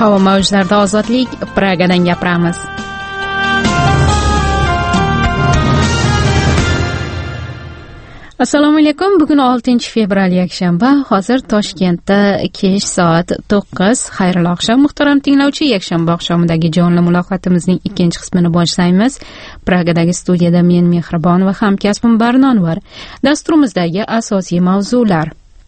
Havo mavjlarida ozodlik, Pragadan gapiramiz. Assalomu alaykum. Bugun 6-fevral yakshanba. Hozir Toshkentda kech soat 9. Xayrli oqshom muhtaram tinglovchi. Yakshanba oqshomidagi jonli muloqotimizning ikkinchi qismini boshlaymiz. Pragadagi studiyada men Mehribon va hamkasbim Barnon var. Dasturimizdagi asosiy mavzular: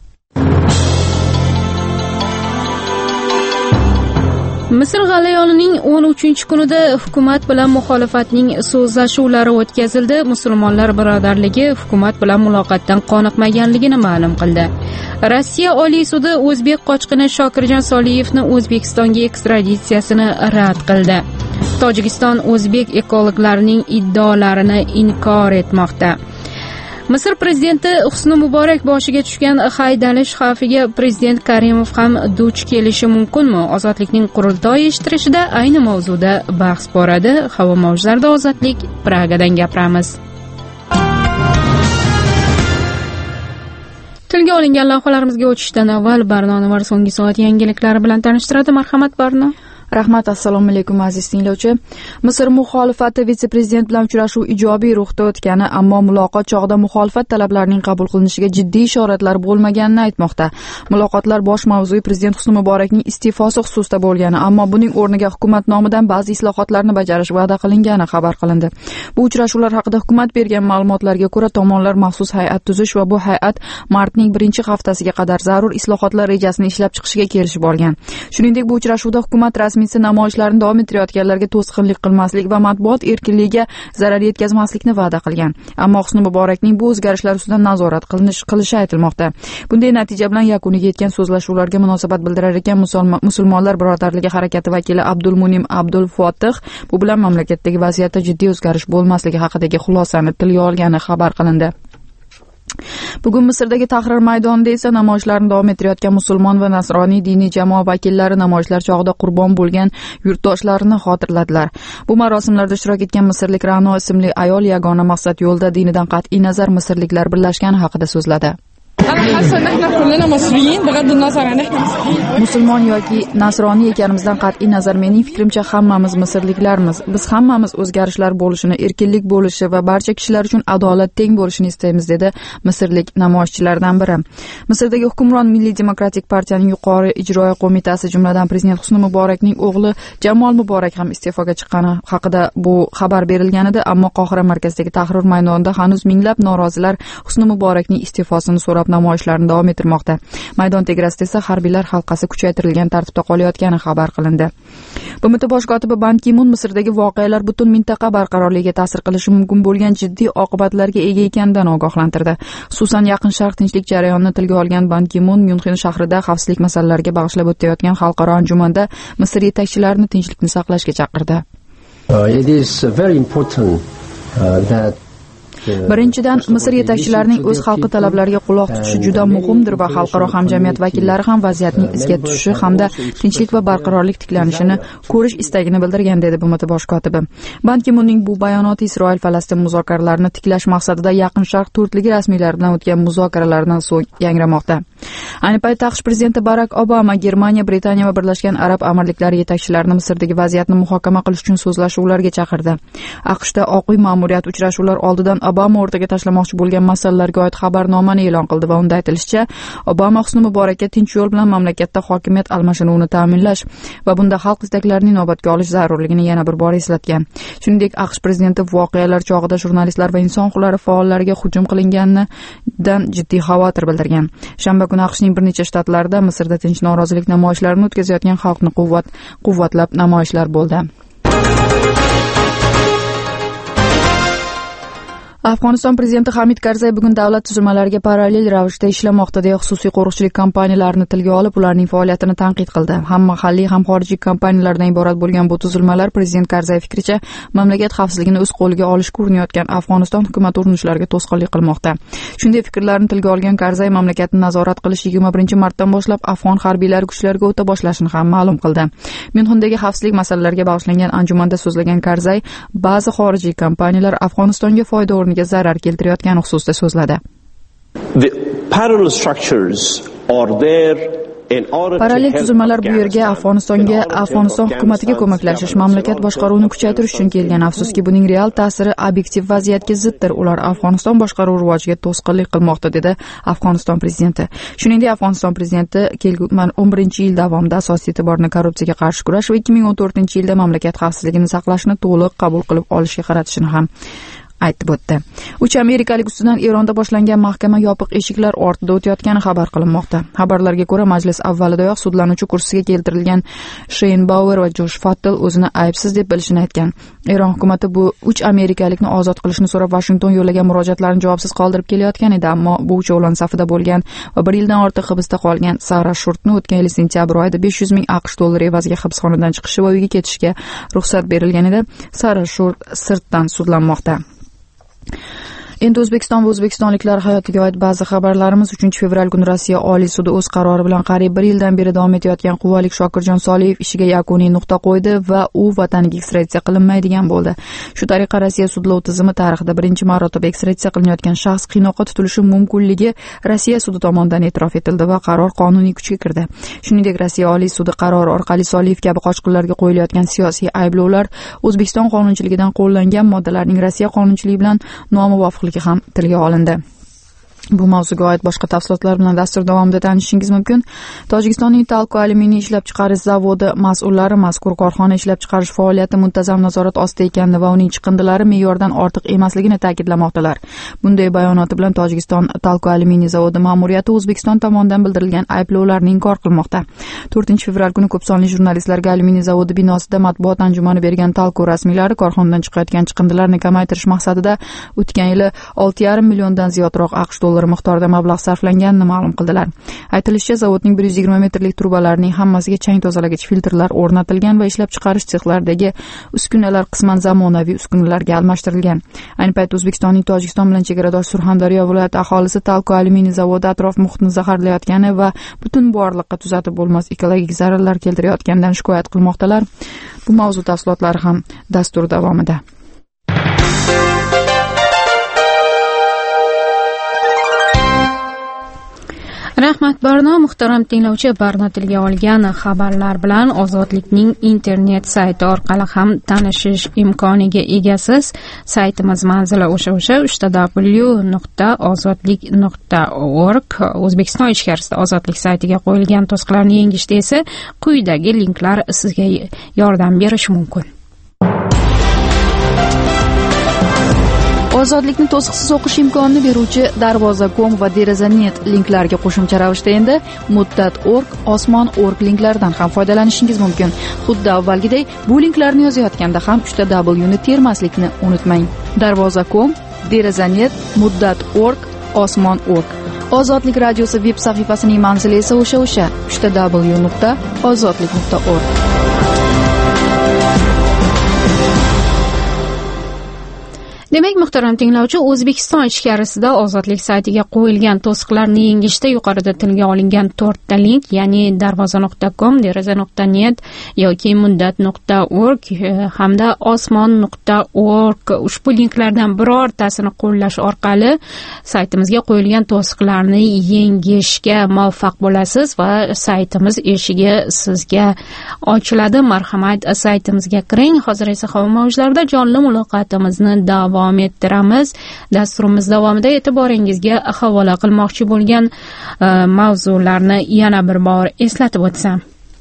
Misr g'alayonining 13-kunida hukumat bilan muxolifatning so'zlashuvlari o'tkazildi. Musulmonlar birodarligi hukumat bilan muloqotdan qoniqmaganligini ma'lum qildi. Rossiya Oliy sudi o'zbek qochqini Shokirjon Soliyevni O'zbekistonga ekstraditsiyasini rad qildi. Tojikiston o'zbek ekologlarining iddaolarini inkor etmoqda. Misr prezidenti Husni Muborak boshiga tushgan haydalish xavfiga prezident Karimov ham duch kelishi mumkinmi? Ozodlikning qurultoyi ishtirishida ayni mavzuda bahs boradi. Havo mavjlarida ozodlik, Pragadan gapiramiz. Tilga olingan lavhalarimizga o'tishdan avval Barnon var so'nggi soat yangiliklari bilan tanishtiradi. Marhamat Barnon. Rahmat, assalomu alaykum aziz tinglovchi. Misr muxolifati vitse-prezident bilan uchrashuv ijobiy ruhda o'tgani, ammo muloqot chog'ida muxolifat talablarining qabul qilinishiga jiddiy ishoratlar bo'lmaganini aytmoqda. Muloqotlar bosh mavzui prezident Husni Muborakning iste'fosi xususida bo'lgani, ammo buning o'rniga hukumat nomidan ba'zi islohotlarni bajarish va'da qilingani xabar qilindi. Bu uchrashuvlar haqida hukumat bergan ma'lumotlarga ko'ra, tomonlar maxsus hay'at tuzish va bu hay'at martning 1-haftasiga qadar zarur islohotlar rejasini ishlab chiqishga kelishib olgan. Shuningdek, bu uchrashuvda hukumat rasmiysi namoyishlarni davom ettirayotganlarga to'sqinlik qilmaslik va matbuot erkinligiga zarar yetkazmaslikni va'da qilgan. Ammo Husni Muborakning bu o'zgarishlar ustidan nazorat qilishi aytilmoqda. Bunday natija bilan yakuniga yetgan so'zlashuvlarga munosabat bildirar ekan Musulmonlar birodarligi harakati vakili Abdulmunim Abdulfotih bu bilan mamlakatdagi vaziyatda jiddiy o'zgarish bo'lmasligi haqidagi xulosani tilga olgani xabar qilindi. Bugun Misrdagi Tahrir maydonida esa namoyishlarni davom ettirayotgan musulmon va nasroniy diniy jamoa vakillari namoyishlar chog'ida qurbon bo'lgan yurtdoshlarini xotirladilar. Bu marosimlarda ishtirok etgan misrlik Ra'no ismli ayol yagona maqsad yo'lda dinidan qat'iy nazar misrliklar birlashgani haqida so'zladi. Musulmon yoki nasroniy ekanimizdan qat'iy nazar mening fikrimcha hammamiz misrliklarmiz. Biz hammamiz o'zgarishlar bo'lishini, erkinlik bo'lishi va barcha kishilar uchun adolat teng bo'lishini istaymiz, dedi misrlik namoyishchilardan biri. Misrdagi hukmron Milliy demokratik partiyaning yuqori ijroiya qo'mitasi, jumladan prezident Husni Muborakning o'g'li Jamol Muborak ham iste'foga chiqqani haqida bu xabar berilganida, ammo Qohira markazidagi Tahrir maydonida hanuz minglab norozilar Husni Muborakning iste'fosini so'rab namoyishlarni davom ettirmoqda. Maydon tegrasida esa harbiylar halqasi kuchaytirilgan tartibda qolayotgani xabar qilindi. BMT bosh kotibi Ban Ki-mun Misrdagi voqealar butun mintaqa barqarorligiga ta'sir qilishi mumkin bo'lgan jiddiy oqibatlarga ega ekanidan ogohlantirdi. Xususan, Yaqin Sharq tinchlik jarayonini tilga olgan Ban Ki-mun Myunxen shahrida xavfsizlik masalalariga bag'ishlab o'tayotgan xalqaro anjumanda Misr yetakchilarini tinchlikni saqlashga chaqirdi. It is very important that Birinchidan, Misr yetakchilarining o'z xalqi talablariga quloq tutishi juda muhimdir va xalqaro hamjamiyat vakillari ham vaziyatning izga tushishi hamda tinchlik va barqarorlik tiklanishini ko'rish istagini bildirgan, dedi BMT bosh kotibi. Ban Ki-munning bu bayonoti Isroil-Falastin muzokaralarini tiklash maqsadida Yaqin Sharq to'rtligi rasmiylari bilan o'tgan muzokaralardan so'ng yangramoqda. Ayni paytda AQSh prezidenti Barak Obama Germaniya, Britaniya va Birlashgan Arab Amirliklari yetakchilarini Misrdagi vaziyatni muhokama qilish uchun so'zlashuvlarga chaqirdi. AQShda Oq uy ma'muriyati uchrashuvlar oldidan Obama o'rtaga tashlamoqchi bo'lgan masalalarga oid xabarnomani e'lon qildi va unda aytilishicha, Obama Husni Muborakka tinch yo'l bilan mamlakatda hokimiyat almashinuvini ta'minlash va bunda xalq istaklarini inobatga olish zarurligini yana bir bor eslatgan. Shuningdek, AQSh prezidenti voqealar chog'ida jurnalistlar va inson huquqlari faollariga hujum qilinganidan jiddiy xavotir bildirgan. Shanba kuni AQShning bir necha shtatlarida Misrda tinch norozilik namoyishlarini o'tkazayotgan xalqni quvvatlab namoyishlar bo'ldi. Afg'oniston prezidenti Hamid Karzay bugun davlat tuzilmalariga parallel ravishda ishlamoqda deya xususiy qo'riqchilik kompaniyalarini tilga olib, ularning faoliyatini tanqid qildi. Ham mahalliy, ham xorijiy kompaniyalardan iborat bo'lgan bu tuzilmalar prezident Karzay fikricha mamlakat xavfsizligini o'z qo'liga olishga urinayotgan Afg'oniston hukumati urinishlariga to'sqinlik qilmoqda. Shunday fikrlarni tilga olgan Karzay mamlakatni nazorat qilish 21-martdan boshlab afg'on harbiylari kuchlariga o'ta boshlashini ham ma'lum qildi. Myunxendagi xavfsizlik masalalariga bag'ishlangan anjumanda so'zlagan Karzay, ba'zi xorijiy kompaniyalar Afg'onistonga foyda o'rniga zarar keltirayotgani xususida so'zladi. The parallel structures are there Parallel tuzilmalar bu yerga Afg'oniston hukumatiga ko'maklashish, mamlakat boshqaruvini kuchaytirish uchun kelgan. Afsuski, buning real ta'siri obyektiv vaziyatga ziddir. Ular Afg'oniston boshqaruvi rivojiga to'sqinlik qilmoqda, dedi Afg'oniston prezidenti. Shuningdek, Afg'oniston prezidenti kelgusi 11-yil davomida asosiy e'tiborni korrupsiyaga qarshi kurash va 2014-yilda mamlakat xavfsizligini saqlashni to'liq qabul qilib olishga qaratishini ham aytib o'tdi. 3 amerikalik ustidan Eronda boshlangan mahkama yopiq eshiklar ortida o'tayotgani xabar qilinmoqda. Xabarlarga ko'ra, majlis avvalidayoq sudlanuvchi kursiga keltirilgan Sheyn Bauer va Josh Fattel o'zini aybsiz deb bilishini aytgan. Eron hukumati bu 3 amerikalikni ozod qilishni so'rab Washington yo'llagan murojaatlarni javobsiz qoldirib kelayotgan edi, ammo bu uchovlon safida bo'lgan va 1 yildan ortiq hibsda qolgan Sara Shurtni o'tgan yil sentyabr oyida 500 ming AQSh dollari evaziga hibsxonadan chiqishi va uyga ketishga ruxsat berilgan edi. Sara Shurt sirtdan sudlanmoqda. Endi O'zbekiston va o'zbekistonliklar hayotiga oid ba'zi xabarlarimiz. 3 fevral kuni Rossiya Oliy sudi o'z qarori bilan qariyb 1 yildan beri davom etayotgan quvolik Shokirjon Soliyev ishiga yakuniy nuqta qo'ydi va u vataniga ekstraditsiya qilinmaydigan bo'ldi. Shu tariqa Rossiya sudlov tizimi tarixida birinchi marotaba ekstraditsiya qilinayotgan shaxs qiynoqqa tutilishi mumkinligi Rossiya sudi tomonidan e'tirof etildi va qaror qonuniy kuchga kirdi. Shuningdek, Rossiya Oliy sudi qarori orqali Soliyev kabi qochqinlarga qo'yilayotgan siyosiy ayblovlar O'zbekiston qonunchiligidan qo'llangan moddalarning Rossiya qonunchiligi bilan nomuvofiqligi ham tilga olindi. Bu mavzuga oid boshqa tafsilotlar bilan dastur davomida tanishishingiz mumkin. Tojikistonning Talco alyuminiy ishlab chiqarish zavodi mas'ullari mazkur korxona ishlab chiqarish faoliyati muntazam nazorat ostida ekanini va uning chiqindilari me'yordan ortiq emasligini ta'kidlamoqdalar. Bunday bayonoti bilan Tojikiston Talco alyuminiy zavodi ma'muriyati O'zbekiston tomonidan bildirilgan ayblovlarni inkor qilmoqda. 4-fevral kuni ko'p sonli jurnalistlarga alyuminiy zavodi binosida matbuot anjumani bergan Talco rasmiylari korxonadan chiqayotgan chiqindilarni kamaytirish maqsadida o'tgan yili 6,5 milliondan ziyodroq AQSh dollari miqdorida mablag' sarflanganini ma'lum qildilar. Aytilishicha, zavodning 120 metrlik trubalarining hammasiga chang tozalagich filtrlar o'rnatilgan va ishlab chiqarish sexlaridagi uskunalar qisman zamonaviy uskunalarga almashtirilgan. Ayni paytda O'zbekistonning Tojikiston bilan chegaradosh Surxondaryo viloyati aholisi Talco alyuminiy zavodi atrof muhitni zaharlayotgani va butun borliqqa tuzatib bo'lmas ekologik zararlar keltirayotganidan shikoyat qilmoqdalar. Bu mavzu tafsilotlari ham dastur davomida. Rahmat Barno. Muhtaram tinglovchi, Barno tilga olgan xabarlar bilan Ozodlikning internet sayti orqali ham tanishish imkoniga egasiz. Saytimiz manzili o'sha www.ozodlik.org. O'zbekiston ichkarisida Ozodlik saytiga qo'yilgan to'siqlarni yengishda esa quyidagi linklar sizga yordam berishi mumkin. Ozodlikni to'siqsiz o'qish imkonini beruvchi Darvoza.com va Deraza.net linklarga qo'shimcha ravishda endi Muddat.org, Osmon.org linklaridan ham foydalanishingiz mumkin. Xuddi avvalgidek, bu linklarni yozayotganda ham 3 W ni termaslikni unutmang. Darvoza.com, Deraza.net, Muddat.org, Osmon.org. Ozodlik radiosi veb sahifasining manzili esa o'sha 3w.ozodlik.org. Demak, muhtaram tinglovchi, O'zbekiston ichkarisida Ozodlik saytiga qo'yilgan to'siqlarni yengishda yuqorida tilga olingan 4 ta link, ya'ni darvoza.com, deraza.net yoki muddat.org hamda osmon.org ushbu linklardan birortasini qo'llash orqali saytimizga qo'yilgan to'siqlarni yengishga muvaffaq bo'lasiz va saytimiz eshigi sizga ochiladi. Marhamat, saytimizga kiring. Hozir esa havo mavjlarida jonli muloqotimizni davom ettiramiz. Dasturimiz davomida e'tiboringizga havola qilmoqchi bo'lgan mavzularni yana bir bor eslatib o'tsam.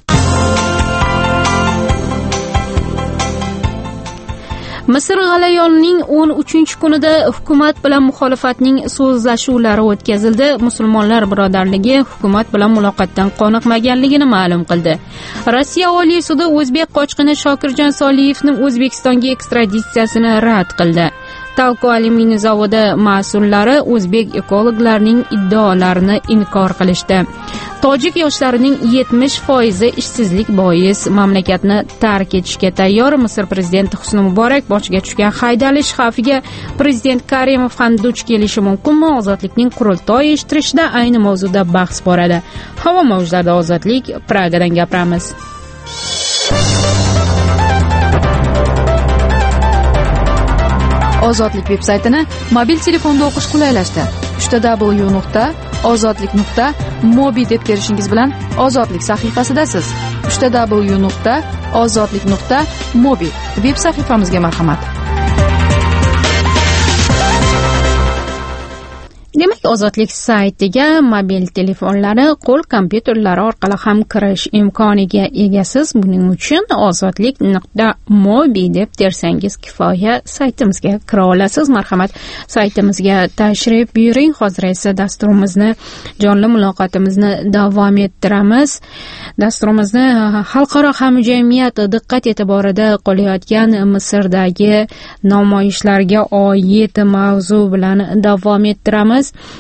Misr g'alayonining 13-kunida hukumat bilan muxolifatning so'zlashuvlari o'tkazildi. Musulmonlar birodarligi hukumat bilan muloqotdan qoniqmaganligini ma'lum qildi. Rossiya Oliy sudi o'zbek qochqini Shokirjon Soliyevning O'zbekistonga ekstraditsiyasini rad qildi. Talco alyuminiy zavodi mas'ullari o'zbek ekologlarning iddaolarini inkor qilishdi. Tojik yoshlarining 70% ishsizlik bois mamlakatni tark etishga tayyor. Misr prezidenti Husni Muborak boshiga tushgan haydalish xavfiga prezident Karimov ham duch kelishi mumkinmi? Ozodlikning qurultoy eshittirishida ayni mavzuda bahs boradi. Havo mavjlarida Ozodlik, Pragadan gapiramiz. Ozodlik veb-saytini mobil telefonda o'qish qulaylashdi. www.ozodlik.org ozodlik.mobi deb kirishingiz bilan ozodlik sahifasidasiz. www.ozodlik.mobi veb sahifamizga marhamat. Demak, Ozodlik saytiga mobil telefonlari, qo'l kompyuterlari orqali ham kirish imkoniga egasiz. Buning uchun ozodlik.mobi deb tersangiz kifoya, saytimizga kira olasiz. Marhamat, saytimizga tashrif buyuring. Hozir esa dasturimizni, jonli muloqotimizni davom ettiramiz. Dasturimizni xalqaro hamjamiyat diqqat e'tiborida qolayotgan Misrdagi namoyishlarga oid mavzu bilan davom ettiramiz.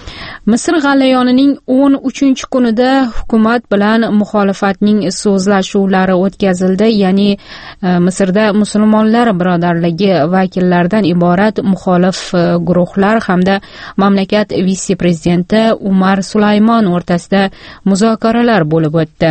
Misr g'alayonining 13-kunida hukumat bilan muxolifatning so'zlashuvlari o'tkazildi. Ya'ni Misrda musulmonlar birodarligi vakillaridan iborat muxolif guruhlar hamda mamlakat vitse-prezidenti Umar Sulaymon o'rtasida muzokaralar bo'lib o'tdi.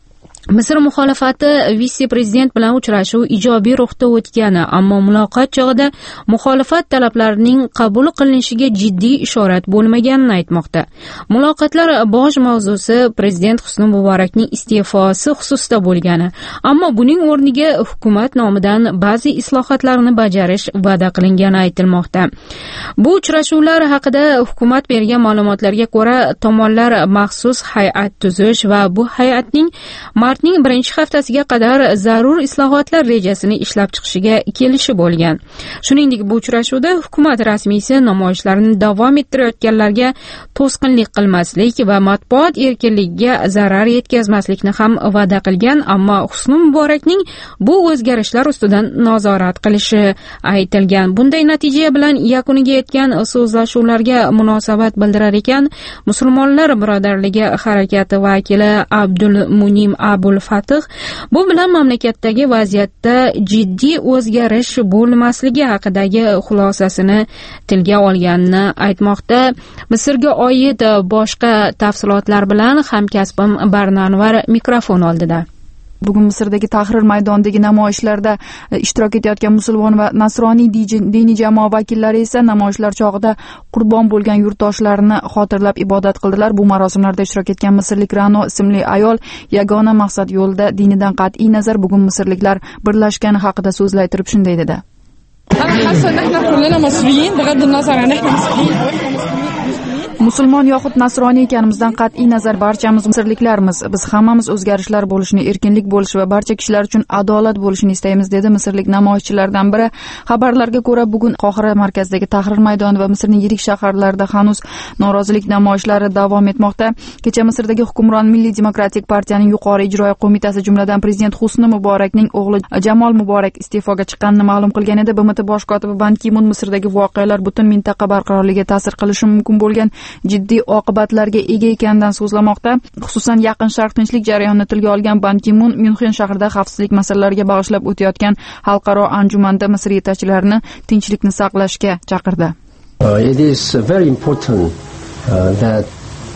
Misr muxolifati vitse-prezident bilan uchrashuv ijobiy ruhda o'tgani, ammo muloqot chog'ida muxolifat talablarining qabul qilinishiga jiddiy ishorat bo'lmaganini aytmoqda. Muloqotlar bosh mavzusi prezident Husni Muborakning iste'fosi xususida bo'lgani, ammo buning o'rniga hukumat nomidan ba'zi islohotlarni bajarish va'da qilingani aytilmoqda. Bu uchrashuvlar haqida hukumat bergan ma'lumotlarga ko'ra, tomonlar maxsus hay'at tuzish va bu hay'atning martning 1-haftasiga qadar zarur islohotlar rejasini ishlab chiqishiga kelishib bo'lgan. Shuningdek, bu uchrashuvda hukumat rasmiysi namoyishlarni davom ettirayotganlarga to'sqinlik qilmaslik va matbuot erkinligiga zarar yetkazmaslikni ham va'da qilgan, ammo Husni Muborakning bu o'zgarishlar ustidan nazorat qilishi aytilgan. Bunday natija bilan yakuniga yetgan so'zlashuvlarga munosabat bildirar ekan Musulmonlar birodarligi harakati vakili Abdul Munim Abul Fatih bu bilan mamlakatdagi vaziyatda jiddiy o'zgarish bo'lmasligi haqidagi xulosasini tilga olganini aytmoqda. Misrga oid boshqa tafsilotlar bilan hamkasbim Barnanvar mikrofon oldida. Bugun Misrdagi Tahrir maydonidagi namoyishlarda ishtirok etayotgan musulmon va nasroniy diniy jamoa vakillari esa namoyishlar chog'ida qurbon bo'lgan yurtdoshlarini xotirlab ibodat qildilar. Bu marosimlarda ishtirok etgan misrlik Rano ismli ayol yagona maqsad yo'lida dinidan qat'iy nazar bugun misrliklar birlashgani haqida so'zlay turib shunday dedi. Musulmon yoxud nasroniy ekanimizdan qat'iy nazar barchamiz misrliklarmiz. Biz hammamiz o'zgarishlar bo'lishini, erkinlik bo'lishi va barcha kishilar uchun adolat bo'lishini istaymiz, dedi misrlik namoyishchilardan biri. Xabarlarga ko'ra, bugun Qohira markazidagi Tahrir maydoni va Misrning yirik shaharlarida hanuz norozilik namoyishlari davom etmoqda. Kecha Misrdagi hukmron Milliy demokratik partiyaning yuqori ijroiya qo'mitasi, jumladan prezident Husni Muborakning o'g'li Jamol Muborak iste'foga chiqqanini ma'lum qilgan edi. BMT bosh kotibi Ban Ki-mun Misrdagi voqealar butun mintaqa barqarorligiga ta'sir qilishi mumkin bo'lgan jiddiy oqibatlarga ega ekanidan so'zlamoqda. Xususan, Yaqin Sharq tinchlik jarayonini tilga olgan Ban Ki-mun Myunxen shahrida xavfsizlik masalalariga bag'ishlab o'tayotgan xalqaro anjumanda Misr yetakchilarini tinchlikni saqlashga chaqirdi. It is very important that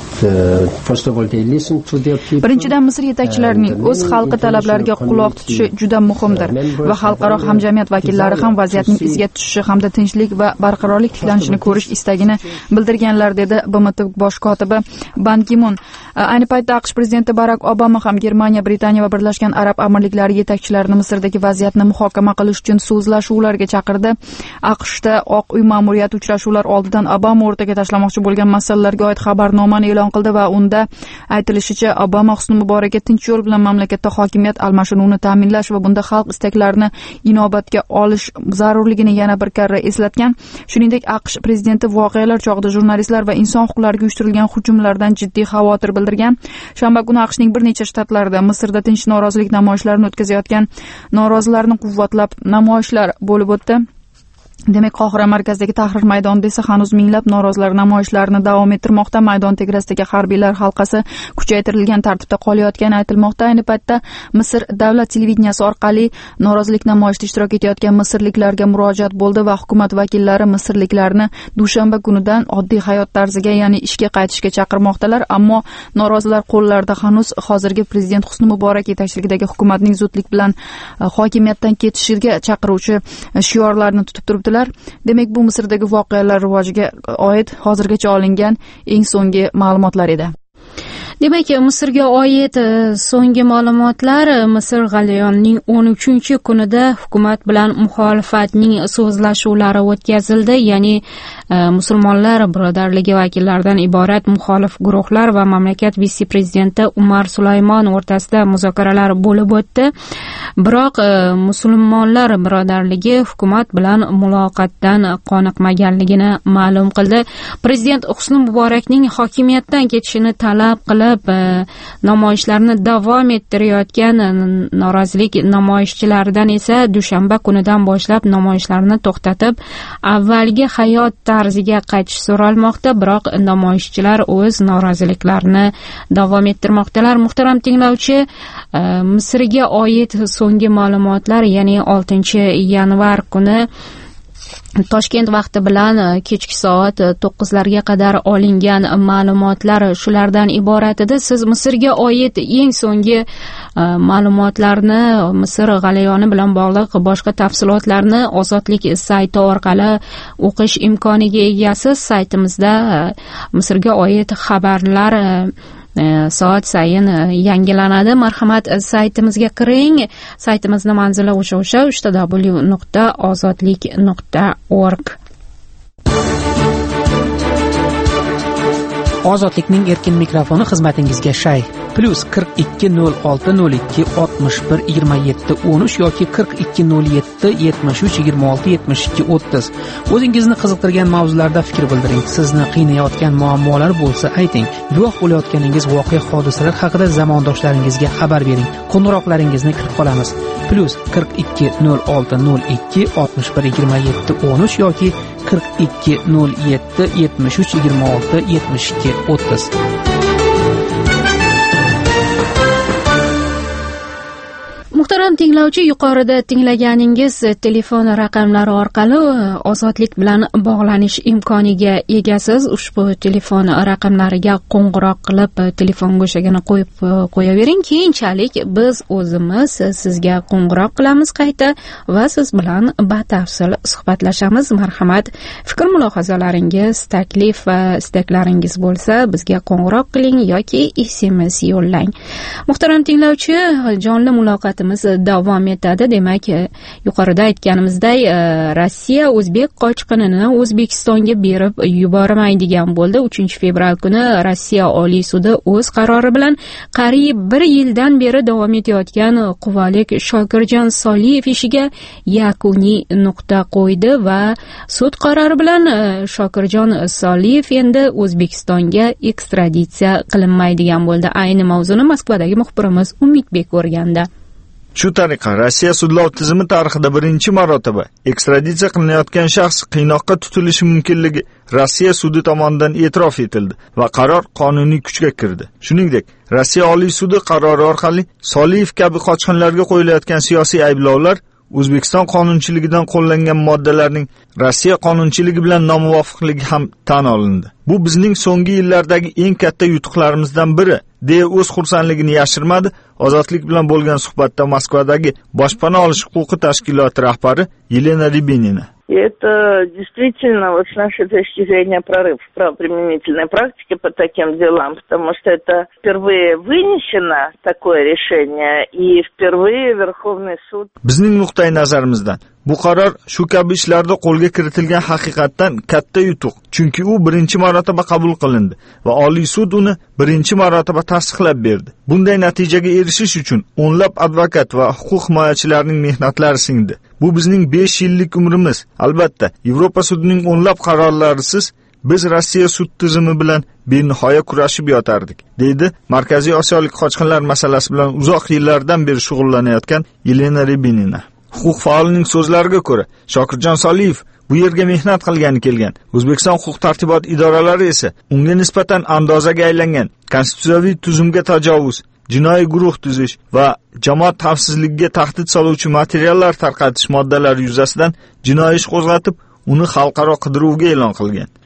Birinchidan, Misr yetakchilarining o'z xalqi talablariga quloq tutishi juda muhimdir va xalqaro hamjamiyat vakillari ham vaziyatning iziga tushishi hamda tinchlik va barqarorlik tiklanishini ko'rish istagini bildirganlar, dedi BMT bosh kotibi Ban Ki-mun. Ayni paytda AQSh prezidenti Barak Obama ham Germaniya, Britaniya va Birlashgan Arab Amirliklari yetakchilarini Misrdagi vaziyatni muhokama qilish uchun so'zlashuvlarga chaqirdi. AQShda Oq uy ma'muriyati uchrashuvlar oldidan Obama o'rtaga tashlamoqchi bo'lgan masalalarga oid xabarnomani e'lon qildi va unda aytilishicha, Obama Husni Muborakka tinch yo'l bilan mamlakatda hokimiyat almashinuvini ta'minlash va bunda xalq istaklarini inobatga olish zarurligini yana bir karra eslatgan. Shuningdek, AQSh prezidenti voqealar chog'ida jurnalistlar va inson huquqlariga uyushtirilgan hujumlardan jiddiy xavotir bildirgan. Shanba kuni AQShning bir necha shtatlarida Misrda tinch norozilik namoyishlarini o'tkazayotgan norozilarni quvvatlab namoyishlar bo'lib o'tdi. Demak, Qohira markazidagi Tahrir maydonida esa hanuz minglab norozilar namoyishlarini davom ettirmoqda. Maydon tegrasidagi harbiylar halqasi kuchaytirilgan tartibda qolayotgani aytilmoqda. Ayni paytda Misr davlat televideniyasi orqali norozilik namoyishida ishtirok etayotgan misrliklarga murojaat bo'ldi va hukumat vakillari misrliklarni dushanba kunidan oddiy hayot tarziga, ya'ni ishga qaytishga chaqirmoqdalar. Ammo norozilar qo'llarida hanuz hozirgi prezident Husni Muborak yetakchiligidagi hukumatning zudlik bilan hokimiyatdan ketishiga chaqiruvchi shiorlarni tutib turibdi. aytuvdilar. Demak, bu Misrdagi voqealar rivojiga oid hozirgacha olingan eng so'nggi ma'lumotlar edi. Demak, Misrga oid so'nggi ma'lumotlar Misr g'alayonining 13-kunida hukumat bilan muxolifatning so'zlashuvlari o'tkazildi, ya'ni musulmonlar birodarligi vakillaridan iborat muxolif guruhlar va mamlakat vitse-prezidenti Umar Sulaymon o'rtasida muzokaralar bo'lib o'tdi. Biroq musulmonlar birodarligi hukumat bilan muloqotdan qoniqmaganligini ma'lum qildi. Prezident Husni Muborakning hokimiyatdan ketishini talab qilib namoyishlarni davom ettirayotgan norozilik namoyishchilaridan esa dushanba kunidan boshlab namoyishlarni to'xtatib, avvalgi hayot tarziga qaytish so'ralmoqda. Biroq namoyishchilar o'z noroziliklarini davom ettirmoqdalar. Muhtaram tinglovchi, Misrga oid so'nggi ma'lumotlar, ya'ni 6-yanvar kuni Toshkent vaqti bilan kechki soat 9larga qadar olingan ma'lumotlar shulardan iborat edi. Siz Misrga oid eng so'nggi ma'lumotlarni, Misr g'alayoni bilan bog'liq boshqa tafsilotlarni Ozodlik sayti orqali o'qish imkoniga egasiz. Saytimizda Misrga oid xabarlar soat sayin yangilanadi. Marhamat, saytimizga kiring. Saytimizni manzili o'sha www.ozodlik.org. Ozodlikning erkin mikrofoni xizmatingizga shay. +4202612713 yoki 420773267230. O'zingizni qiziqtirgan mavzularda fikr bildiring. Sizni qiynayotgan muammolar bo'lsa ayting. Guvoh bo'layotganingiz voqea hodisalar haqida zamondoshlaringizga xabar bering. Qo'ng'iroqlaringizni kutib qolamiz. +4202612713 yoki 420773267230. Muhtaram tinglovchi, yuqorida tinglaganingiz telefon raqamlari orqali Ozodlik bilan bog'lanish imkoniga egasiz. Ushbu telefon raqamlariga qo'ng'iroq qilib telefon go'shagini qo'yib qo'yavering. Keyinchalik biz o'zimiz sizga qo'ng'iroq qilamiz qayta va siz bilan batafsil suhbatlashamiz. Marhamat, fikr mulohazalaringiz, taklif va istaklaringiz bo'lsa bizga qo'ng'iroq qiling yoki SMS yo'llang. Muhtaram tinglovchi, jonli muloqotimiz davom etadi. Demak, yuqorida aytganimizday, Rossiya o'zbek qochqinini O'zbekistonga berib yubormaydigan bo'ldi. 3-fevral kuni Rossiya Oliy sudi o'z qarori bilan qariyb 1 yildan beri davom etayotgan quvalik Shokirjon Soliyev ishiga yakuniy nuqta qo'ydi va sud qarori bilan Shokirjon Soliyev endi O'zbekistonga ekstraditsiya qilinmaydigan bo'ldi. Ayni mavzuni Moskvadagi muxbirimiz Umidbek o'rgandi. Shu tariqa Rossiya sudlov tizimi tarixida birinchi marotaba ekstraditsiya qilinayotgan shaxs qiynoqqa tutilishi mumkinligi Rossiya sudi tomonidan e'tirof etildi va qaror qonuniy kuchga kirdi. Shuningdek, Rossiya Oliy sudi qarori orqali Soliyev kabi qochqinlarga qo'yilayotgan siyosiy ayblovlar O'zbekiston qonunchiligidan qo'llangan moddalarning Rossiya qonunchiligi bilan nomuvofiqligi ham tan olindi. Bu bizning so'nggi yillardagi eng katta yutuqlarimizdan biri, deya o'z xursandligini yashirmadi. Ozodlik bilan bo'lgan suhbatda Moskvadagi boshpana olish huquqi tashkiloti rahbari Елена Рябинина. Это действительно, вот с нашей точки зрения, прорыв в правоприменительной практике по таким делам, потому что это впервые вынесено такое решение, и впервые Верховный суд... Bizning nuqtai nazarimizdan bu qaror shu kabi ishlarda qo'lga kiritilgan haqiqatdan katta yutuq, chunki u birinchi marotaba qabul qilindi va Oliy sud uni birinchi marotaba tasdiqlab berdi. Bunday natijaga erishish uchun o'nlab advokat va huquq himoyachilarining mehnatlari singdi. Bu bizning 5 yillik umrimiz. Albatta, Yevropa sudining o'nlab qarorlarisiz biz Rossiya sud tizimi bilan benihoya kurashib yotardik, deydi Markaziy Osiyolik qochqinlar masalasi bilan uzoq yillardan beri shug'ullanayotgan Елена Рябинина. Huquq faolining so'zlariga ko'ra, Shokirjon Soliyev bu yerga mehnat qilgani kelgan. O'zbekiston huquq tartibot idoralari esa unga nisbatan andozaga aylangan konstitutsiyaviy tuzumga tajovuz, jinoiy guruh tuzish va jamoat xavfsizligiga tahdid soluvchi materiallar tarqatish moddalari yuzasidan jinoiy ish qo'zg'atib, uni xalqaro qidiruvga e'lon qilgan.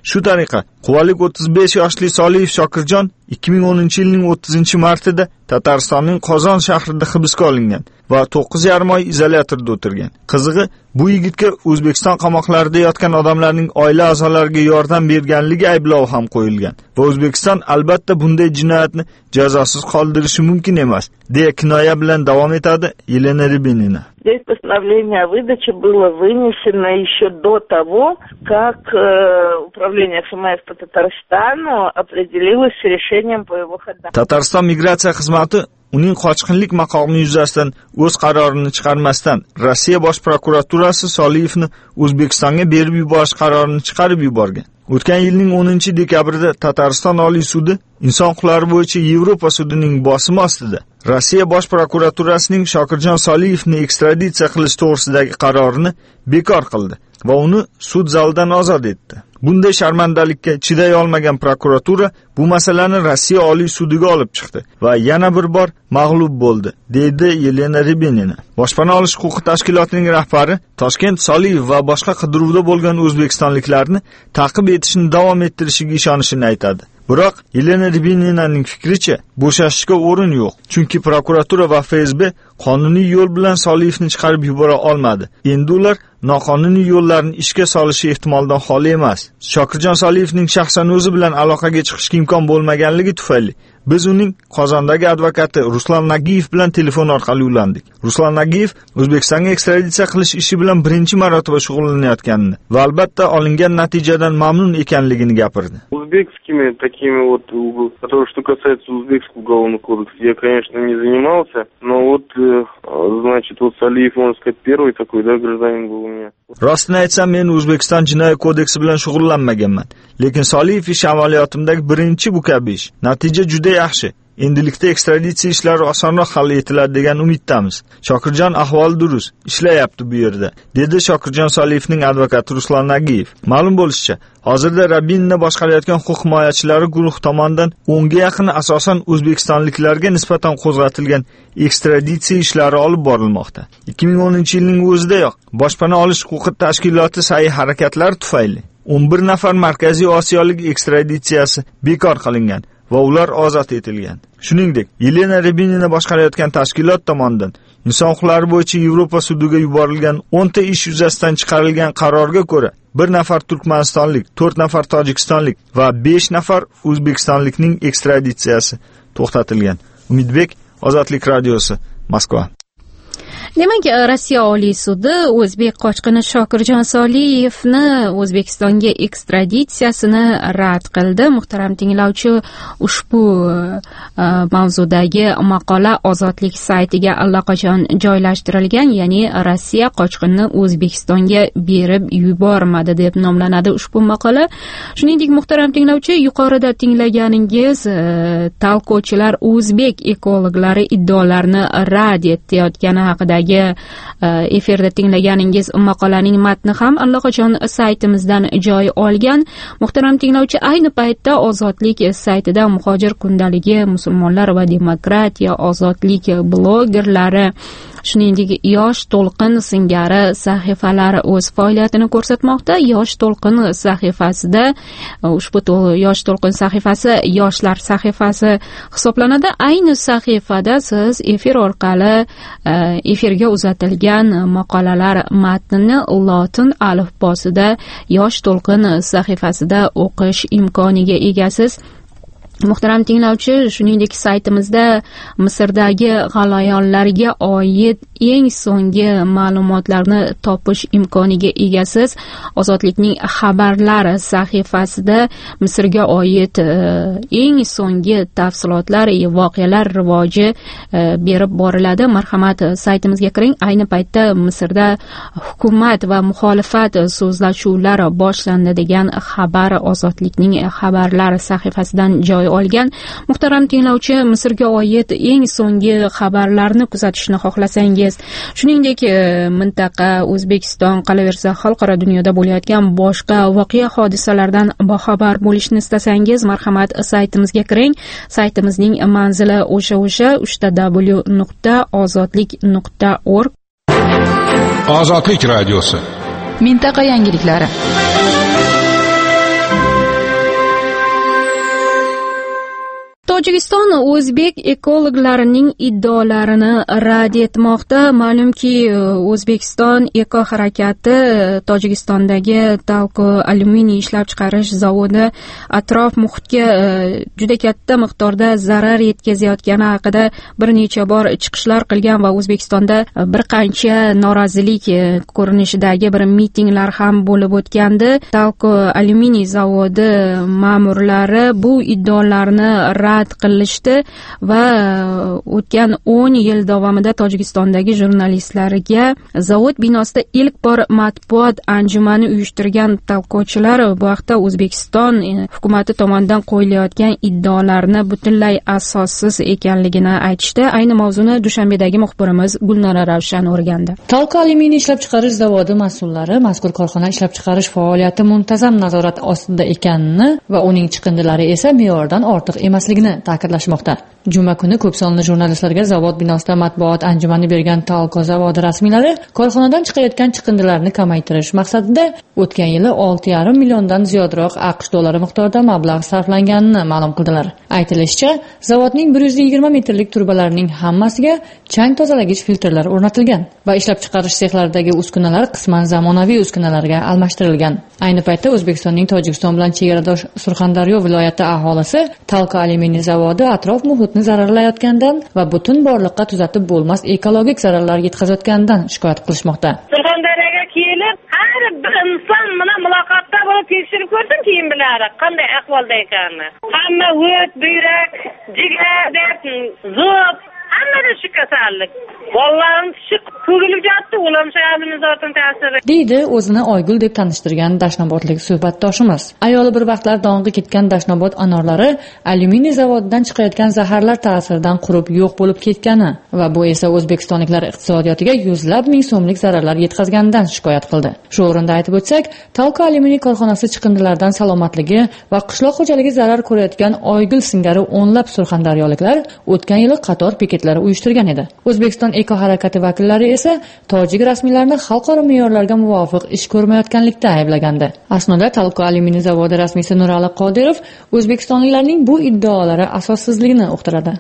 Shu tariqa quvalik 35 yoshli Soliyev Shokirjon 2010-yilning 30-martida Tataristonning Qozon shahrida hibsga olingan va 9,5 oy izolyatorda o'tirgan. Qizig'i, bu yigitga O'zbekiston qamoqlarida yotgan odamlarning oila a'zolariga yordam berganligi ayblovi ham qo'yilgan va O'zbekiston albatta bunday jinoyatni jazosiz qoldirishi mumkin emas, deya kinoya bilan davom etadi Yelena Rybinina. Здесь постановление о выдаче было вынесено еще до того, как управление ФМС по Татарстану определилось с решением по его ходам. Tatariston migratsiya xizmati uning qochqinlik maqomi yuzasidan o'z qarorini chiqarmasdan Rossiya bosh prokuraturasi Soliyevni O'zbekistonga berib yuborish qarorini chiqarib yuborgan. O'tgan yilning 10-dekabrida Tatariston Oliy sudi inson huquqlari bo'yicha Yevropa sudining bosimi ostida Rossiya bosh prokuraturasining Shokirjon Soliyevni ekstraditsiya qilish to'g'risidagi qarorini bekor qildi va uni sud zalidan ozod etdi. Bunday sharmandalikka chiday olmagan prokuratura bu masalani Rossiya Oliy sudiga olib chiqdi va yana bir bor mag'lub bo'ldi, deydi Yelena Rybinina. Boshpana olish huquqi tashkilotining rahbari Toshkent Soliyev va boshqa qidiruvda bo'lgan o'zbekistonliklarni ta'qib etishni davom ettirishiga ishonishini aytadi. Biroq Yelena Rybininaning fikricha, bo'shashishga o'rin yo'q, chunki prokuratura va FSB qonuniy yo'l bilan Soliyevni chiqarib yubora olmadi. Endi ular noqonuniy yo'llarni ishga solishi ehtimoldan xoli emas. Shokirjon Soliyevning shaxsan o'zi bilan aloqaga chiqishga imkon bo'lmaganligi tufayli biz uning Qozondagi advokati Ruslan Nagiyev bilan telefon orqali ulandik. Ruslan Nagiyev O'zbekistonga ekstraditsiya qilish ishi bilan birinchi marotaba shug'ullanayotganini va albatta olingan natijadan mamnun ekanligini gapirdi. Узбекскими такими вот, которые что касается узбекского уголовного кодекса, я, конечно, не занимался, но вот, значит, вот Солиев, можно сказать, первый такой, да, гражданин был у меня. Rostini aytsam, men O'zbekiston jinoyat kodeksi bilan shug'ullanmaganman, lekin Soliyev ish amaliyotimdagi birinchi bu kabi ish. Natija juda yaxshi. Endilikda ekstraditsiya ishlari osonroq hal etiladi degan umiddamiz. Shokirjon ahvoli durust, ishlayapti bu yerda, dedi Shokirjon Soliyevning advokati Ruslan Nagiyev. Ma'lum bo'lishicha, hozirda Rybinina boshqarayotgan huquq himoyachilari guruh tomonidan 10 ga yaqin asosan o'zbekistonliklarga nisbatan qo'zg'atilgan ekstraditsiya ishlari olib borilmoqda. 2010-yilning o'zidayoq boshpana olish huquqi tashkiloti sa'y-harakatlari tufayli 11 nafar Markaziy Osiyolik ekstraditsiyasi bekor qilingan va ular ozod etilgan. Shuningdek, Yelena Rybinina boshqarayotgan tashkilot tomonidan inson huquqlari bo'yicha Yevropa sudiga yuborilgan 10 ta ish yuzasidan chiqarilgan qarorga ko'ra 1 nafar Turkmanistonlik, 4 nafar Tojikistonlik va 5 nafar O'zbekistonlikning ekstraditsiyasi to'xtatilgan. Umidbek, Ozodlik radiosi, Moskva. Demak, Rossiya Oliy sudi o'zbek qochqini Shokirjon Soliyevni O'zbekistonga ekstraditsiyasini rad qildi. Muhtaram tinglovchi, ushbu mavzudagi maqola Ozodlik saytiga allaqachon joylashtirilgan, ya'ni Rossiya qochqinni O'zbekistonga berib yubormadi deb nomlanadi ushbu maqola. Shuningdek, muhtaram tinglovchi, yuqorida tinglaganingiz talqovchilar o'zbek ekologlari iddaolarini rad etayotgani haqida efirda tinglaganingiz maqolaning matni ham allaqachon saytimizdan joy olgan. Muhtaram tinglovchi, ayni paytda Ozodlik saytida Muhojir kundaligi, Musulmonlar va demokratiya, Ozodlik blogerlari, shuningdek Yosh to'lqin singari sahifalari o'z faoliyatini ko'rsatmoqda. Yosh to'lqin sahifasida, ushbu Yosh to'lqin sahifasi yoshlar sahifasi hisoblanadi. Ayni sahifada siz efir orqali efirga uzatilgan maqolalar matnini lotin alifbosida Yosh to'lqin sahifasida o'qish imkoniga egasiz. Muhtaram tinglovchi, shuningdek saytimizda Misrdagi g'alayonlarga oid eng so'nggi ma'lumotlarni topish imkoniga egasiz. Ozodlikning xabarlar sahifasida Misrga oid eng so'nggi tafsilotlar, voqealar rivoji berib boriladi. Marhamat, saytimizga kiring. Ayni paytda Misrda hukumat va muxolifat so'zlashuvlari boshlandi degan xabar Ozodlikning xabarlar sahifasidan joy olgan. Muhtaram tinglovchi, Misrga oid eng so'nggi xabarlarni kuzatishni xohlasangiz, shuningdek mintaqa, O'zbekiston, qolaversa xalqaro dunyoda bo'layotgan boshqa voqea hodisalardan boxabar bo'lishni istasangiz, marhamat saytimizga kiring. Saytimizning manzili o'sha www.ozodlik.org. Ozodlik radiosi. Mintaqa yangiliklari. Tojikiston o'zbek ekologlarining iddaolarini rad etmoqda. Ma'lumki, O'zbekiston eko harakati Tojikistondagi Talco alyuminiy ishlab chiqarish zavodi atrof muhitga juda katta miqdorda zarar yetkazayotgani haqida bir necha bor chiqishlar qilgan va O'zbekistonda bir qancha norozilik ko'rinishidagi bir mitinglar ham bo'lib o'tgandi. Talco alyuminiy zavodi ma'murlari bu iddaolarni rad qilishdi va o'tgan 10 yil davomida Tojikistondagi jurnalistlarga zavod binosida ilk bor matbuot anjumani uyushtirgan talqochilar bu haqda O'zbekiston hukumati tomonidan qo'yilayotgan iddaolarni butunlay asossiz ekanligini aytishdi. Ayni mavzuni Dushanbedagi muxbirimiz Gulnora Ravshan o'rgandi. Talco alyuminiy ishlab chiqarish zavodi mas'ullari mazkur korxona ishlab chiqarish faoliyati muntazam nazorat ostida ekanini va uning chiqindilari esa me'yordan ortiq emasligini ta'kidlashmoqda. Juma kuni ko'p sonli jurnalistlarga zavod binosida matbuot anjumani bergan Talco zavodi rasmiylari korxonadan chiqayotgan chiqindilarni kamaytirish maqsadida o'tgan yili 6,5 milliondan ziyodroq AQSh dollari miqdorida mablag' sarflanganini ma'lum qildilar. Aytilishicha, zavodning 120 metrlik turbalarining hammasiga chang tozalagich filtrlar o'rnatilgan va ishlab chiqarish sexlaridagi uskunalar qisman zamonaviy uskunalarga almashtirilgan. Ayni paytda O'zbekistonning Tojikiston bilan chegaradosh Surxondaryo viloyati aholisi Talco alyuminiy zavodi atrof muhitni zararlayotgandan va butun borliqqa tuzatib bo'lmas ekologik zararlar yetkazayotganidan shikoyat qilishmoqda. Surxondaryoga kelib, har bir inson bilan muloqotda bo'lib tekshirib ko'rdim, keyin biladi qanday ahvolda ekanini. Hamma o't, buyrak, jigar, zo'b, hammada shu kasallik. Bolalarning tishi to'g'rilib yotdi, ular shayabimiz ortin ta'siri. Deydi o'zini Oygul deb tanishtirgan dashnobodlik suhbatdoshimiz. Ayoli bir vaqtlar dong'i ketgan Dashnobod anorlari alyuminiy zavodidan chiqayotgan zaharlar ta'siridan qurib yo'q bo'lib ketgani va bu esa o'zbekistonliklar iqtisodiyotiga yuzlab ming so'mlik zararlar yetkazganidan shikoyat qildi. Shu o'rinda aytib o'tsak, Talco alyuminiy korxonasi chiqindilaridan salomatligi va qishloq xo'jaligi zarar ko'rayotgan Oygul singari o'nlab surxondaryoliklar o'tgan yili qator piketlar uyushtirgan edi. O'zbekiston eko harakati vakillari esa tojik rasmiylarni xalqaro me'yorlarga muvofiq ish ko'rmayotganlikda ayblagandi. Aslida Talco alyuminiy zavodi rasmiysi Nurali Qodirov o'zbekistonliklarning bu iddaolari asossizligini uqtiradi.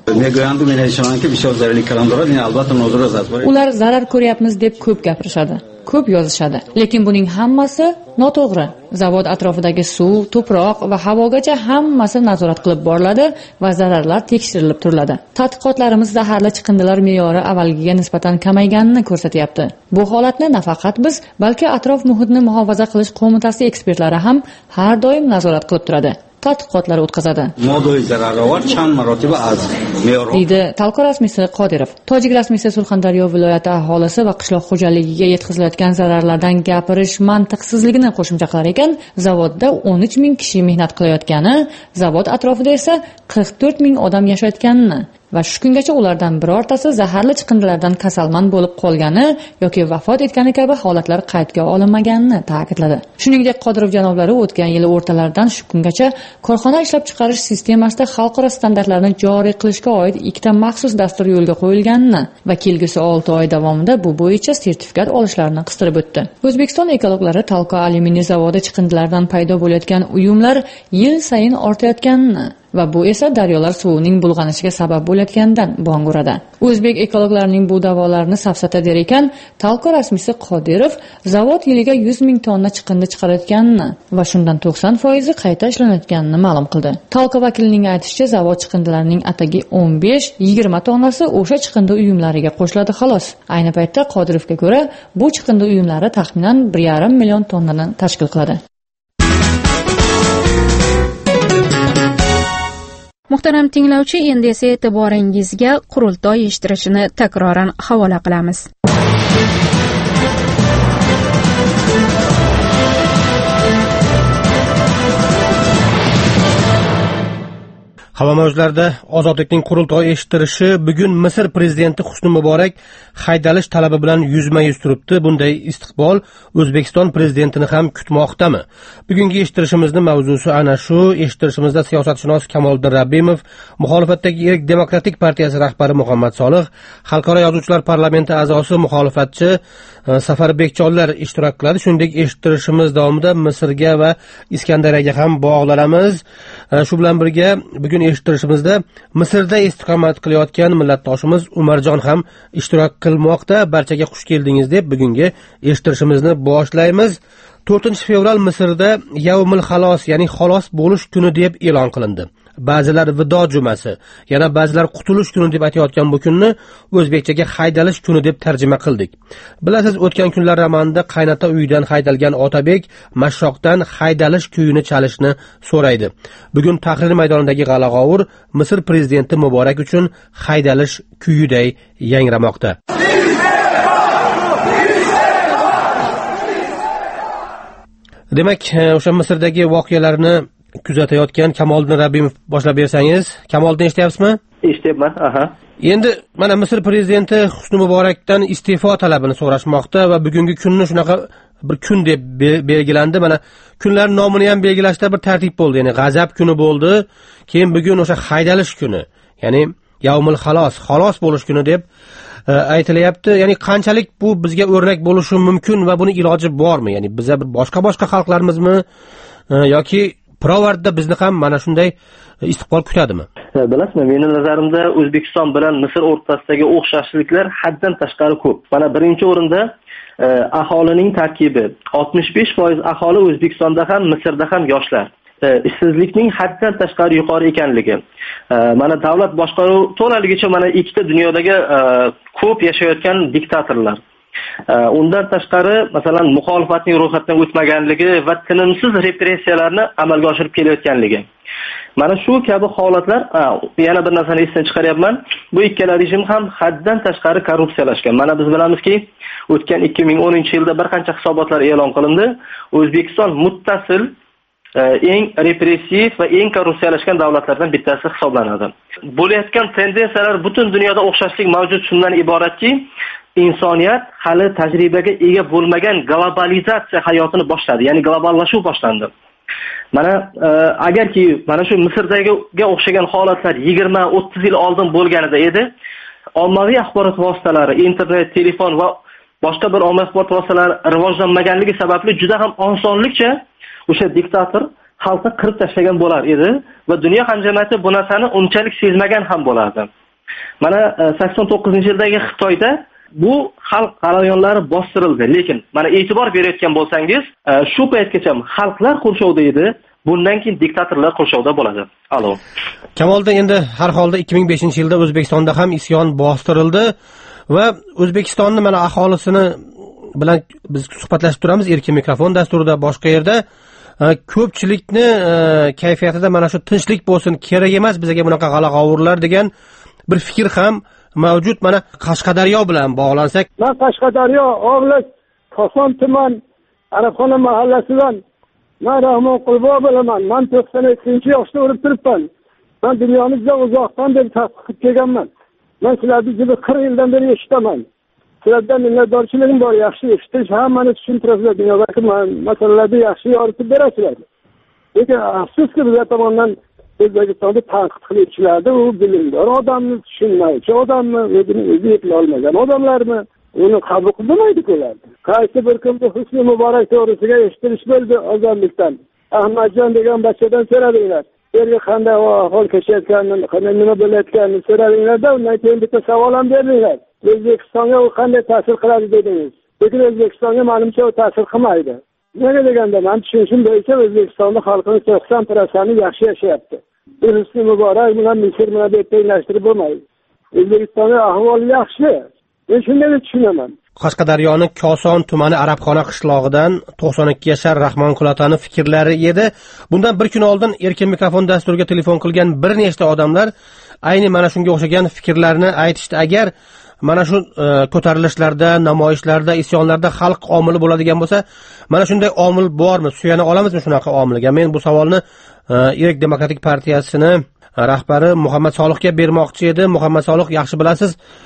Ular zarar ko'ryapmiz deb ko'p gapirishadi, ko'p yozishadi, lekin buning hammasi noto'g'ri. Zavod atrofidagi suv, to'proq va havogacha hammasi nazorat qilib boriladi va zararlar tekshirilib turiladi. Tadqiqotlarimiz zaharli chiqindilar me'yori avvalgiga nisbatan kamayganini ko'rsatyapti. Bu holatni nafaqat biz, balki atrof muhitni muhofaza qilish qo'mitasi ekspertlari ham har doim nazorat qilib turadi. Tadqiqotlar o'tkazadi. Deydi Talco rasmiysi Qodirov. Tojik rasmiysi Surxondaryo viloyati aholisi va qishloq xo'jaligiga yetkazilayotgan zararlardan gapirish mantiqsizligini qo'shimcha qilar ekan, zavodda 13 ming kishi mehnat qilayotgani, zavod atrofida esa 44 ming odam yashayotganini va shu kungacha ulardan birortasi zaharli chiqindilardan kasalmand bo'lib qolgani yoki vafot etgani kabi holatlar qaydga olinmaganini ta'kidladi. Shuningdek, Qodirov janoblari o'tgan yil o'rtalaridan shu kungacha korxona ishlab chiqarish sistemasida xalqaro standartlarni joriy qilishga oid ikkita maxsus dastur yo'lga qo'yilganini va kelgusi 6 oy davomida bu bo'yicha sertifikat olishlarini qistirib o'tdi. O'zbekiston ekologlari Talco alyuminiy zavodi chiqindilaridan paydo bo'layotgan uyumlar yil sayin ortayotganini va bu esa daryolar suvining bulg'anishiga sabab bo'layotganidan bong uradi. O'zbek ekologlarining bu da'volarini safsata der ekan, Talco rasmiysi Qodirov zavod yiliga 100 ming tonna chiqindi chiqarayotganini va shundan 90% qayta ishlanayotganini ma'lum qildi. Talco vakilining aytishicha, zavod chiqindilarining atigi 15-20 tonnasi o'sha chiqindi uyumlariga qo'shiladi xolos. Ayni paytda Qodirovga ko'ra, bu chiqindi uyumlari taxminan 1,5 million tonnani tashkil qiladi. Muhtaram tinglovchi, endi esa e'tiboringizga qurultoy ishtirishini takroran havola qilamiz. Havo mavjlarida ozodlikning qurultoyi eshittirishi bugun Misr prezidenti Husni Muborak haydalish talabi bilan yuzma-yuz turibdi. Bunday istiqbol O'zbekiston prezidentini ham kutmoqdami? Bugungi eshittirishimizning mavzusi ana shu. Eshittirishimizda siyosatshunos Kamoliddin Rabbimov, muxolifatdagi Erk demokratik partiyasi rahbari Muhammad Solih, Xalqaro yozuvchilar parlamenti a'zosi muxolifatchi Safar Bekchollar ishtirok qiladi. Shuningdek, eshittirishimiz davomida Misrga va Iskandariyaga ham bog'lanamiz. Shu bilan birga bugun eshittirishimizda Misrda istiqomat qilayotgan millatdoshimiz Umarjon ham ishtirok qilmoqda. Barchaga xush keldingiz deb bugungi eshittirishimizni boshlaymiz. 4-fevral Misrda Yavmul Xalos, ya'ni xalos bo'lish kuni deb e'lon qilindi. Ba'zilar vido jumasi, yana ba'zilar qutulish kuni deb aytayotgan bu kunni o'zbekchaga haydalish kuni deb tarjima qildik. Bilasiz, o'tgan kunlar romanida qaynota uyidan haydalgan Otabek mashshoqdan haydalish kuyini chalishni so'raydi. Bugun Tahrir maydonidagi g'ala-g'ovur Misr prezidenti Muborak uchun haydalish kuyiday yangramoqda. Demak, o'sha Misrdagi voqealarni kuzatayotgan Kamoliddin Rabbimov boshlab bersangiz. Kamoliddin, eshityapsizmi? Eshityapman. Endi mana Misr prezidenti Husni Muborakdan iste'fo talabini so'rashmoqda va bugungi kunni shunaqa bir kun deb belgilandi. Mana kunlar nomini ham belgilashda bir tartib bo'ldi. Ya'ni g'azab kuni bo'ldi, keyin bugun o'sha haydalish kuni, ya'ni Yavmul Xalos, xalos bo'lish kuni deb aytilyapti. Ya'ni qanchalik bu bizga o'rnak bo'lishi mumkin va buni iloji bormi? Ya'ni bizga bir boshqa xalqlarmizmi yoki Pirovardda bizni ham mana shunday istiqbol kutadimi? Bilasizmi, meni nazarimda O'zbekiston bilan Misr o'rtasidagi o'xshashliklar haddan tashqari ko'p. Mana birinchi o'rinda aholining tarkibi. 65% aholi O'zbekistonda ham, Misrda ham yoshlar. Ishsizlikning haddan tashqari yuqori ekanligi. Mana davlat boshqaruvi to'laligicha mana ikkita dunyodagi ko'p yashayotgan diktatorlar. Undan tashqari, masalan, muxolifatning ro'yxatdan o'tmaganligi va tinimsiz repressiyalarni amalga oshirib kelayotganligi. Mana shu kabi holatlar, yana bir narsani esdan chiqaryapman. Bu ikkala rejim ham haddan tashqari korrupsiyalashgan. Mana biz bilamizki, o'tgan 2010-yilda bir qancha hisobotlar e'lon qilindi. O'zbekiston muttasil eng repressiv va eng korrupsiyalashgan davlatlardan bittasi hisoblanadi. Bo'layotgan tendensiyalar butun dunyoda o'xshashlik mavjud shundan iboratki, insoniyat hali tajribaga ega bo'lmagan globalizatsiya hayotini boshladi, ya'ni globallashuv boshlandi. Mana agarki mana shu Misrdagiga o'xshagan holatlar 20-30 yil oldin bo'lganida edi, ommaviy axborot vositalari, internet, telefon va boshqa bir ommaviy axborot vositalari rivojlanmaganligi sababli juda ham osonlikcha o'sha diktator xalqni qirib tashlagan bo'lar edi va dunyo hamjamiyati bu narsani unchalik sezmagan ham bo'lardi. Mana 89-yildagi Xitoyda bu xalq g'alayonlari bostirildi, lekin mana e'tibor berayotgan bo'lsangiz, shu paytgacha xalqlar qurshovda edi, bundan keyin diktatorlar qurshovda bo'ladi. Kamoliddin, endi har holda 2005-yilda O'zbekistonda ham isyon bostirildi va O'zbekistonni mana aholisini bilan biz suhbatlashib turamiz Erkin mikrofon dasturida, boshqa yerda ko'pchilikni kayfiyatida mana shu tinchlik bo'lsin, kerak emas bizga bunaqa g'ala-g'ovurlar degan bir fikr ham mavjud. Mana Qashqadaryo bilan bog'lansak, men Qashqadaryo oblast Koson tuman Arabxona mahallasidan men Rahmon Qulbo bilaman. Men 92-yoshda o'rib turibman. Men dunyoni juda uzoqdan deb tadqiq kelganman. Men sizlarni juda 40 yildan beri eshitaman. Sizlardan minnatdorchiligim bor, yaxshi eshitish, hammani tushuntirasizlar, dunyodagi masalalarni yaxshi yoritib berasizlar. Lekin afsuski bizlar tomonidan O'zbekistonda tanqid qiluvchilarda u bilimdor odamni tushunmaychi odamni, o'zini o'zi eplay olmagan odamlarmi, uni qabul qilmaydi ularni. Qaysi bir kimda Husni Muborak to'g'risiga eshitirish bo'ldi ozonlikdan. Ahmadjon degan bachchadan so'radinglar. Yerga qanday ahvol kechayotganini, qanday nima bo'layotganini so'radinglarda, undan keyin bitta savol ham berdinglar. O'zbekistonga u qanday ta'sir qiladi dedingiz. Lekin O'zbekistonga menimcha u ta'sir qilmaydi. Nega deganda, men tushunishim bo'yicha O'zbekistonda xalqining 90% yaxshi yashayapti. Husni Muborak bilan Misr bilan tenglashtirib bo'lmaydi. O'zbekistonda ahvol yaxshi. Men shunday tushunaman. Qashqadaryoning Koson tumani Arabxona qishlog'idan 92 yashar Rahmon Qulotani fikrlari edi. Bundan bir kun oldin Erkin mikrofon dasturiga telefon qilgan bir nechta odamlar ayni mana shunga o'xshagan fikrlarni aytishdi. Agar mana shu ko'tarilishlarda, namoyishlarda, isyonlarda xalq omili bo'ladigan bo'lsa, mana shunday omil bormi? Suyana olamizmi shunaqa omilga? Men bu savolni Irak demokratik partiyasini rahbari Muhammad Solihga bermoqchi edim. Muhammad Solih, yaxshi bilasiz,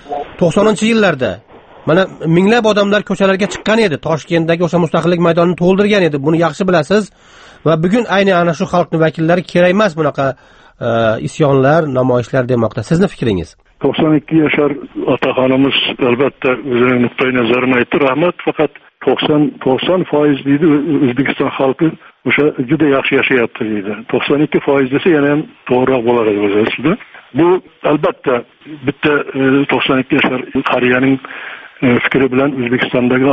90-yillarda mana minglab odamlar ko'chalarga chiqqan edi. Toshkentdagi o'sha mustaqillik maydonini to'ldirgan edi. Buni yaxshi bilasiz va bugun ayni ana shu xalqning vakillari kerak emas bunaqa isyonlar, namoyishlar demoqda. Sizning fikringiz? 92 yashar otaxonimiz albatta o'zining nuqtai nazarini aytdi. Rahmat. Faqat 90% deydi O'zbekiston xalqi o'sha juda yaxshi yashayapti deydi. 92% desa yana ham to'g'riroq bo'lar edi o'zida. Bu albatta bitta 92 yoshar qariyaning fikri bilan O'zbekistondagi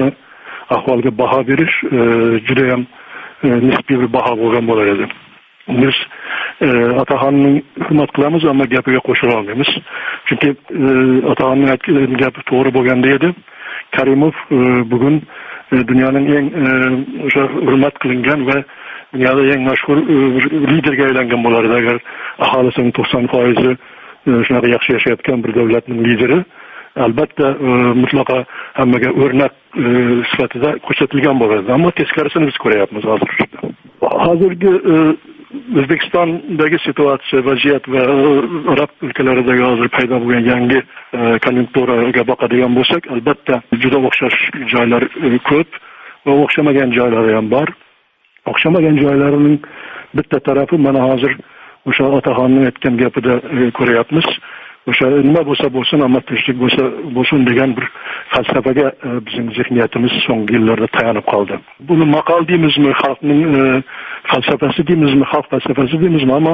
ahvolga baho berish juda ham nisbiy bir baho bo'lgan bo'lar edi. Biz Otaxonning hurmat qilamiz, ammo gapiga qo'shila olmaymiz. Chunki Otaxonning aytgan gapi to'g'ri bo'lganda edi. Karimov bugun dunyoning eng o'sha hurmat qilingan va dunyoda eng mashhur liderga aylangan bo'lar edi agar aholisining 90% shunaqa yaxshi yashayotgan bir davlatning lideri. Albatta mutlaqo hammaga o'rnak sifatida ko'rsatilgan bo'ladi. Ammo teskarisini biz ko'ryapmiz hozir. Hozirgi O'zbekistondagi situatsiya, vaziyat va Arab ülkeleridagi hozir paydo bo'lgan yangi konjunkturaga boqadigan bo'lsak, albatta juda o'xshash joylar ko'p va o'xshamagan joylari ham bor. O'xshamagan joylarining bitta tarafi mana hozir o'sha Otaxonning aytgan gapida ko'ryapmiz. O'sha nima bo'lsa bo'lsin, ammo tinchlik bo'lsin degan bir falsafaga bizning zihniyatimiz so'nggi yillarda tayanib qoldi. Buni maqol deymizmi, xalqning falsafasi deymizmi, xalq falsafasi deymizmi, ammo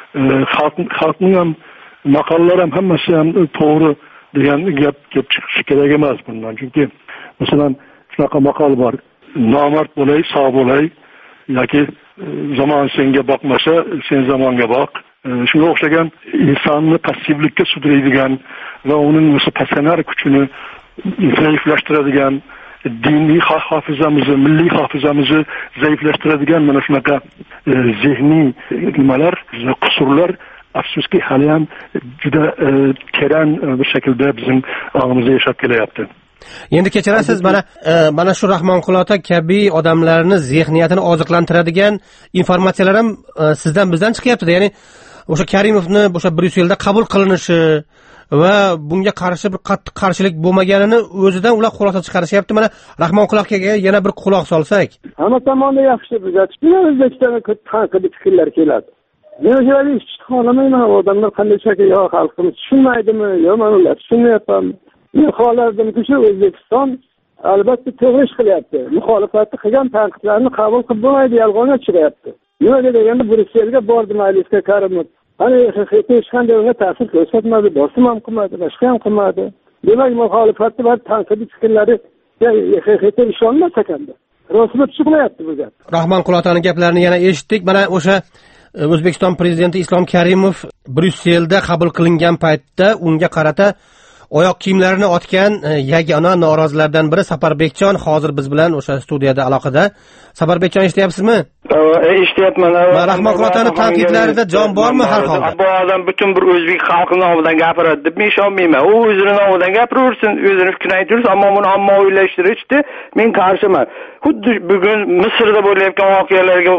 xalqning ham maqollari ham hammasi ham to'g'ri degan gap chiqishi kerak emas bundan. Chunki masalan shunaqa maqol bor: nomard bo'lay, sog' bo'lay yoki zamon senga boqmasa, sen zamonga boq. Shunga o'xshagan insonni passivlikka sudraydigan va uning o'sha passionar kuchini zaiflashtiradigan, diniy hofizamizni, milliy hofizamizni zaiflashtiradigan mana shunaqa zehniy nimalar, qusurlar afsuski hali ham juda teran bir shaklda bizning og'imizda yashab kelyapti. Endi kechirasiz, mana shu Rahmonqul ota kabi odamlarni zehniyatini oziqlantiradigan informatsiyalar ham sizdan bizdan chiqyapti. Ya'ni o'sha Karimovni o'sha Bryusselda qabul qilinishi va bunga qarshi bir qattiq qarshilik bo'lmaganini o'zidan ular xulosa chiqarishyapti. Mana Rahmonqul akaga yana bir quloq solsak. Hamma tomonda yaxshi kuzatishda O'zbekistonga tanqidiy fikrlar keladi. Men o'shalarni hech xohlamayman. Odamlar qanday shakl yo xalqimiz tushunmaydimi, yo men ular tushunmayapman. Men xohlardimki shu O'zbekiston albatta to'g'ri ish qilyapti. Muxolifatni qilgan tanqidlarni qabul qilib bo'lmaydi, yolg'onga chiqyapti. Nimaga deganda Bryusselga bordi majlisga Karimov. Ana hech qanday unga ta'sir ko'rsatmadi, bosim ham qilmadi, boshqa ham qilmadi. Demak, muxolifatni va tanqidiy fikrlari haqiqatga ishonmas ekanda. Rostmi chiqmayapti bu gap. Rahmonqul otaning gaplarini yana eshitdik. Mana o'sha O'zbekiston prezidenti Islom Karimov Bryusselda qabul qilingan paytda unga qarata oyoq kiyimlarini otgan yagona norozilardan biri Saparbekjon hozir biz bilan o'sha studiyada aloqada. Saparbekjon, eshityapsizmi? Eshityapman. Rahmonqul otaning tanqidlarida jon bormi har holda? Bu odam butun bir o'zbek xalqi nomidan gapiradi deb men ishonmayman. U o'zining nomidan gapiraversin, o'zining fikrini aytaversin, ammo buni ommaviylashtirishdi men qarshiman. Xuddi bugun Misrda bo'layotgan voqealarga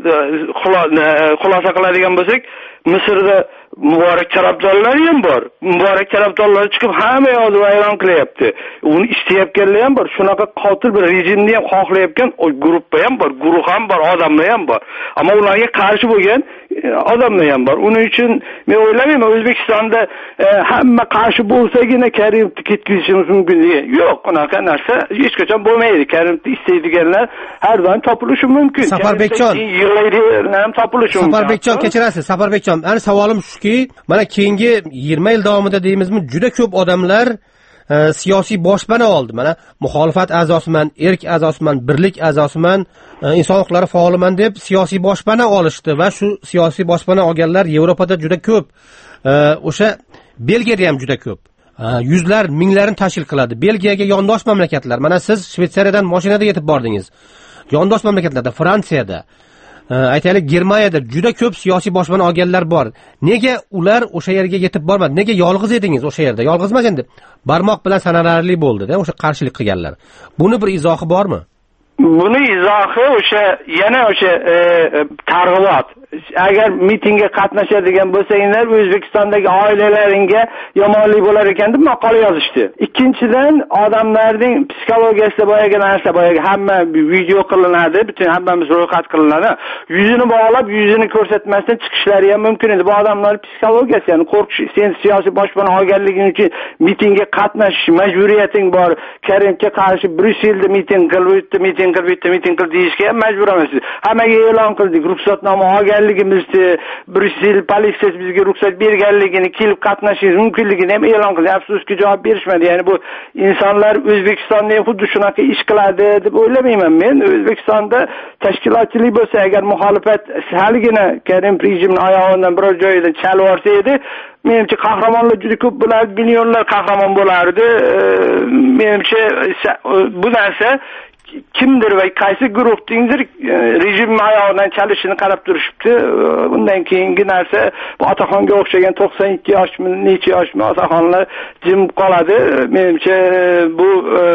xulosa qiladigan bo'lsak, Misrda Muborak tarafdorlari ham bor. Muborak tarafdorlari chiqib hamma yoqni vayron qilyapti. Uni istayotganlar ham bor. Shunaqa qotil bir rejimni ham xohlayotgan guruh ham bor, guruh ham bor, odamlar ham bor. Ammo ularga qarshi bo'lgan odamlar ham bor. Uning uchun men o'ylamayman O'zbekistonda hamma qarshi bo'lsagina Karimovni ketkazishimiz mumkin degan. Yo'q, unaqa narsa hech qachon bo'lmaydi. Karimni istaydiganlar har doim topilishi mumkin. Saparbekjon yig'laydiganlar ham topilishi mumkin. Saparbekjon, kechirasiz, Saparbekjon. Ana savolim shuki, mana keyingi 20 yil davomida deymizmi, juda ko'p odamlar siyosiy boshpana oldi. Mana muxolifat a'zosiman, erk a'zosiman, birlik a'zosiman, inson huquqlari faoliman deb siyosiy boshpana olishdi va shu siyosiy boshpana olganlar Yevropada juda ko'p. O'sha Belgiyada ham juda ko'p. Yuzlar, minglarni tashkil qiladi. Belgiyaga yondosh mamlakatlar. Mana siz Shvetsariyadan mashinada yetib bordingiz. Yondosh mamlakatlarda, Fransiyada, aytaylik Germaniyada juda ko'p siyosiy boshpana olganlar bor. Nega ular o'sha yerga yetib bormadi? Nega yolg'iz edingiz o'sha yerda? Yolg'iz emas endi. Barmoq bilan sanarli bo'ldi-da o'sha qarshilik qilganlar. Buni bir izohi bormi? Buni izohi yana o'sha targ'ibot. Agar mitingga qatnashadigan bo'lsanglar, O'zbekistondagi oilalaringga yomonlik bo'lar ekan deb maqola yozishdi. Ikkinchidan, odamlarning psixologiyasida boyagi narsa, boyagi hamma video qilinadi, butun hammamiz ro'yxat qilinadi. Yuzini bog'lab, yuzini ko'rsatmasdan chiqishlari ham mumkin edi. Bu odamlar psixologiyasi, ya'ni qo'rqish, sen siyosiy boshpana olganliging uchun mitingga qatnashish majburiyating bor. Karimga qarshi Bryusselda miting qil deyishga ham majbur emassiz. Hammaga e'lon qildik, ruxsatnoma olganligimizni, Bryussel politsiyasi bizga ruxsat berganligini, kelib qatnashishingiz mumkinligini ham e'lon qildi. Afsuski javob berishmadi. Ya'ni bu insonlar O'zbekistonda ham xuddi shunaqa ish qiladi deb o'ylamayman men. O'zbekistonda tashkilotchilik bo'lsa, agar muxolifat haligina Karim rejimning oyog'idan biror joyidan chalib olsa edi, menimcha qahramonlar juda ko'p bo'lardi, millionlar qahramon bo'lardi. Menimcha bu narsa kimdir va qaysi guruhdingdir rejim oyog'idan chalishini qarab turishibdi. Undan keyingi narsa bu Otaxonga o'xshagan 92 yoshmi, necha yoshmi Otaxonlar jim qoladi. Menimcha bu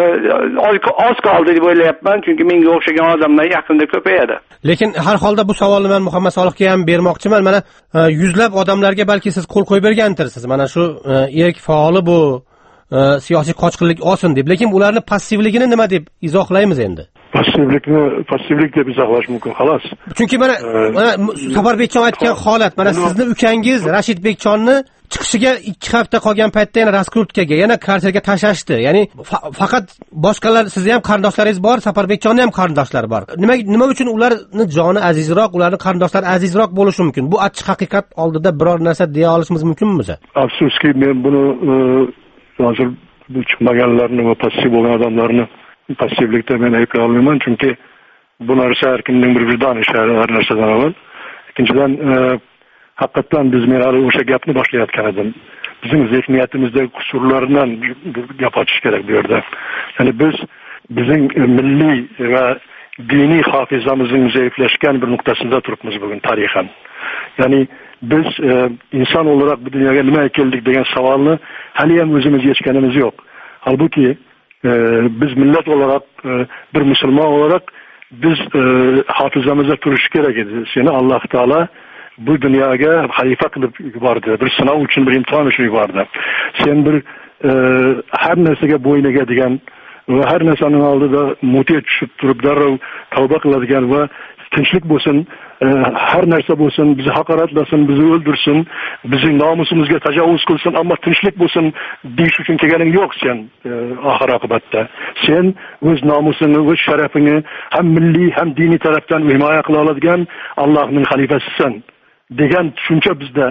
oz qoldi deb o'ylayapman, chunki menga o'xshagan odamlar yaqinda ko'payadi. Lekin har holda bu savolni men Muhammad Solihga ham bermoqchiman. Mana yuzlab odamlarga balki siz qo'l qo'yib bergandirsiz. Mana shu erk faoli bu siyosiy qochqinlik olsin deb, lekin ularning passivligini nima deb izohlaymiz endi? Passivlik deb izohlash mumkin, xolos. Chunki mana Safarbekjon aytgan holat, mana sizni ukangiz Rashid Bekjonni chiqishiga 2 hafta qolgan paytda yana raskrutkaga, yana karserga tashlashdi. Ya'ni faqat boshqalar, sizni ham qarindoshlaringiz bor, Safarbekjonni ham qarindoshlari bor. Nima uchun ularning joni azizroq, ularning qarindoshlari azizroq bo'lishi mumkin? Bu achchiq haqiqat oldida biror narsa deya olishimiz mumkinmi o'zi? Afsuski men buni hozir chiqmaganlarni va passiv bo'lgan odamlarni passivlikda men ayblay olmayman, chunki bu narsa har kimning bir vijdoni ishi, har narsadan avval. Ikkinchidan, haqiqatan biz men hali o'sha gapni boshlayotgan edim. Bizning zehniyatimizda qusurlardan gap ochish kerak bu yerda. Ya'ni bizning milliy va diniy hafizamizning zaiflashgan bir nuqtasida turibmiz bugun tarixan. Ya'ni biz inson olarak bu dunyoga nima keldik degan savolni hali ham o'zimiz yechganimiz yo'q. Halbuki biz millat olarak, bir musulmon olarak biz hafizamizda turishi kerak edi. Seni Alloh taolo bu dunyoga xalifa qilib yubordi. Bir sinov uchun, bir imtihon uchun yubordi. Sen bir har narsaga bo'yin egadigan va har narsaning oldida mute tushib turib darrov tavba qiladigan va tinchlik bo'lsin, har narsa bo'lsin, bizni haqoratlasin, bizni o'ldirsin, bizning nomusimizga tajovuz qilsin, ammo tinchlik bo'lsin deyish uchun kelganing yo'q sen oxir oqibatda. Sen o'z nomusini, o'z sharafini ham milliy, ham diniy tarafdan himoya qila oladigan Allohning xalifasisan degan tushuncha bizda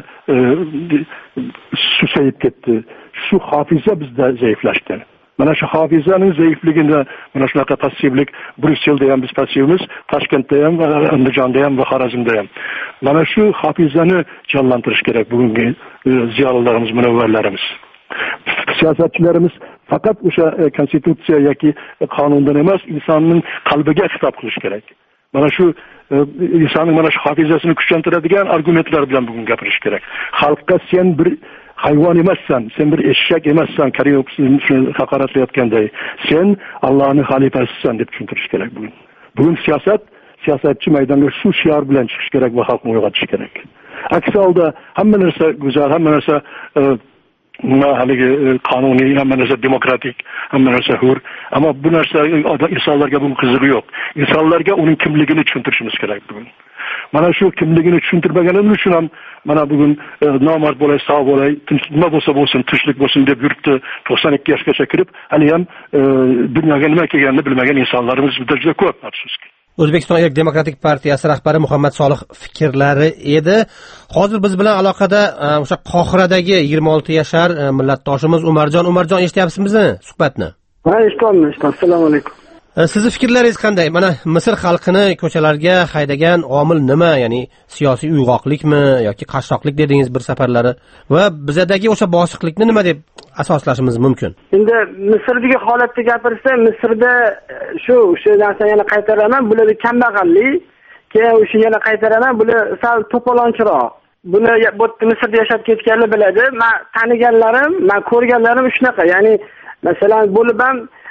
susayib ketdi. Shu hofiza bizda zaiflashdi. Mana shu hofizaning zaifligida mana shunaqa passivlik, Bryusselda ham biz passivmiz, Toshkentda ham, Andijonda ham va Xorazmda ham. Mana shu hofizani jonlantirish kerak bugungi ziyolilarimiz, munavvarlarimiz. Siyosatchilarimiz faqat o'sha konstitutsiya yoki qonundan emas, insonning qalbiga xitob qilish kerak. Mana shu insonning mana shu hofizasini kuchlantiradigan argumentlar bilan bugun gapirish kerak. Xalqqa sen bir hayvon emassan, sen bir eshak emassan, Karimni haqoratlayotganday. Sen Allohning xalifasisan deb tushuntirish kerak bugun. Bugun siyosatchi maydonga shu shior bilan chiqish kerak va xalqni uyg'otish kerak. Aksi holda hamma narsa go'zal, hamma narsa haligi qonuniy, hamma narsa demokratik, hamma narsa hur. Ammo bu narsa insonlarga bugun qizig'i yo'q. Insonlarga uning kimligini tushuntirishimiz kerak bugun. Mana shu kimligini tushuntirmaganimiz uchun ham mana bugun nomard bo'lay, sog' bo'lay, nima bo'lsa bo'lsin, tinchlik bo'lsin deb yuribdi. 92 yoshgacha kirib, hali ham dunyoga nima kelganini bilmagan insonlarimiz juda ko'p, afsuski. O'zbekiston Erk demokratik partiyasi rahbari Muhammad Solih fikrlari edi. Hozir biz bilan aloqada o'sha Qohiradagi 26 yashar millatdoshimiz Umarjon eshityapsizmi suhbatni? Ha, eshityapman. Assalomu alaykum. Sizni fikrlaringiz qanday? Mana Misr xalqini ko'chalarga haydagan omil nima? Ya'ni siyosiy uyg'oqlikmi yoki qashshoqlik dedingiz bir safarlari va bizdagi o'sha bosiqlikni nima deb asoslashimiz mumkin? Endi Misrdagi holatni gapirsa, Misrda shu narsani yana qaytaraman, bular kambag'allik, keyin o'sha yana qaytaraman, bular sal to'polonchiroq. Buni Misrda yashab ketganlar biladi. Men taniganlarim, men ko'rganlarim shunaqa. Ya'ni masalan, bo'lib ham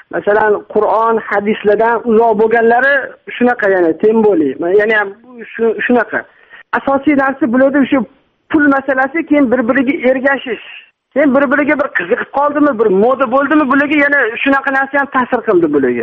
masalan Qur'on, hadislardan uzoq bo'lganlari shunaqa, ya'ni temboli. Ya'ni ham shunaqa. Asosiy narsa bularda shu pul masalasi, keyin bir-biriga ergashish. Keyin bir-biriga bir qiziqib qoldimi, bir moda bo'ldimi, bularga yana shunaqa narsa ham ta'sir qildi bularga.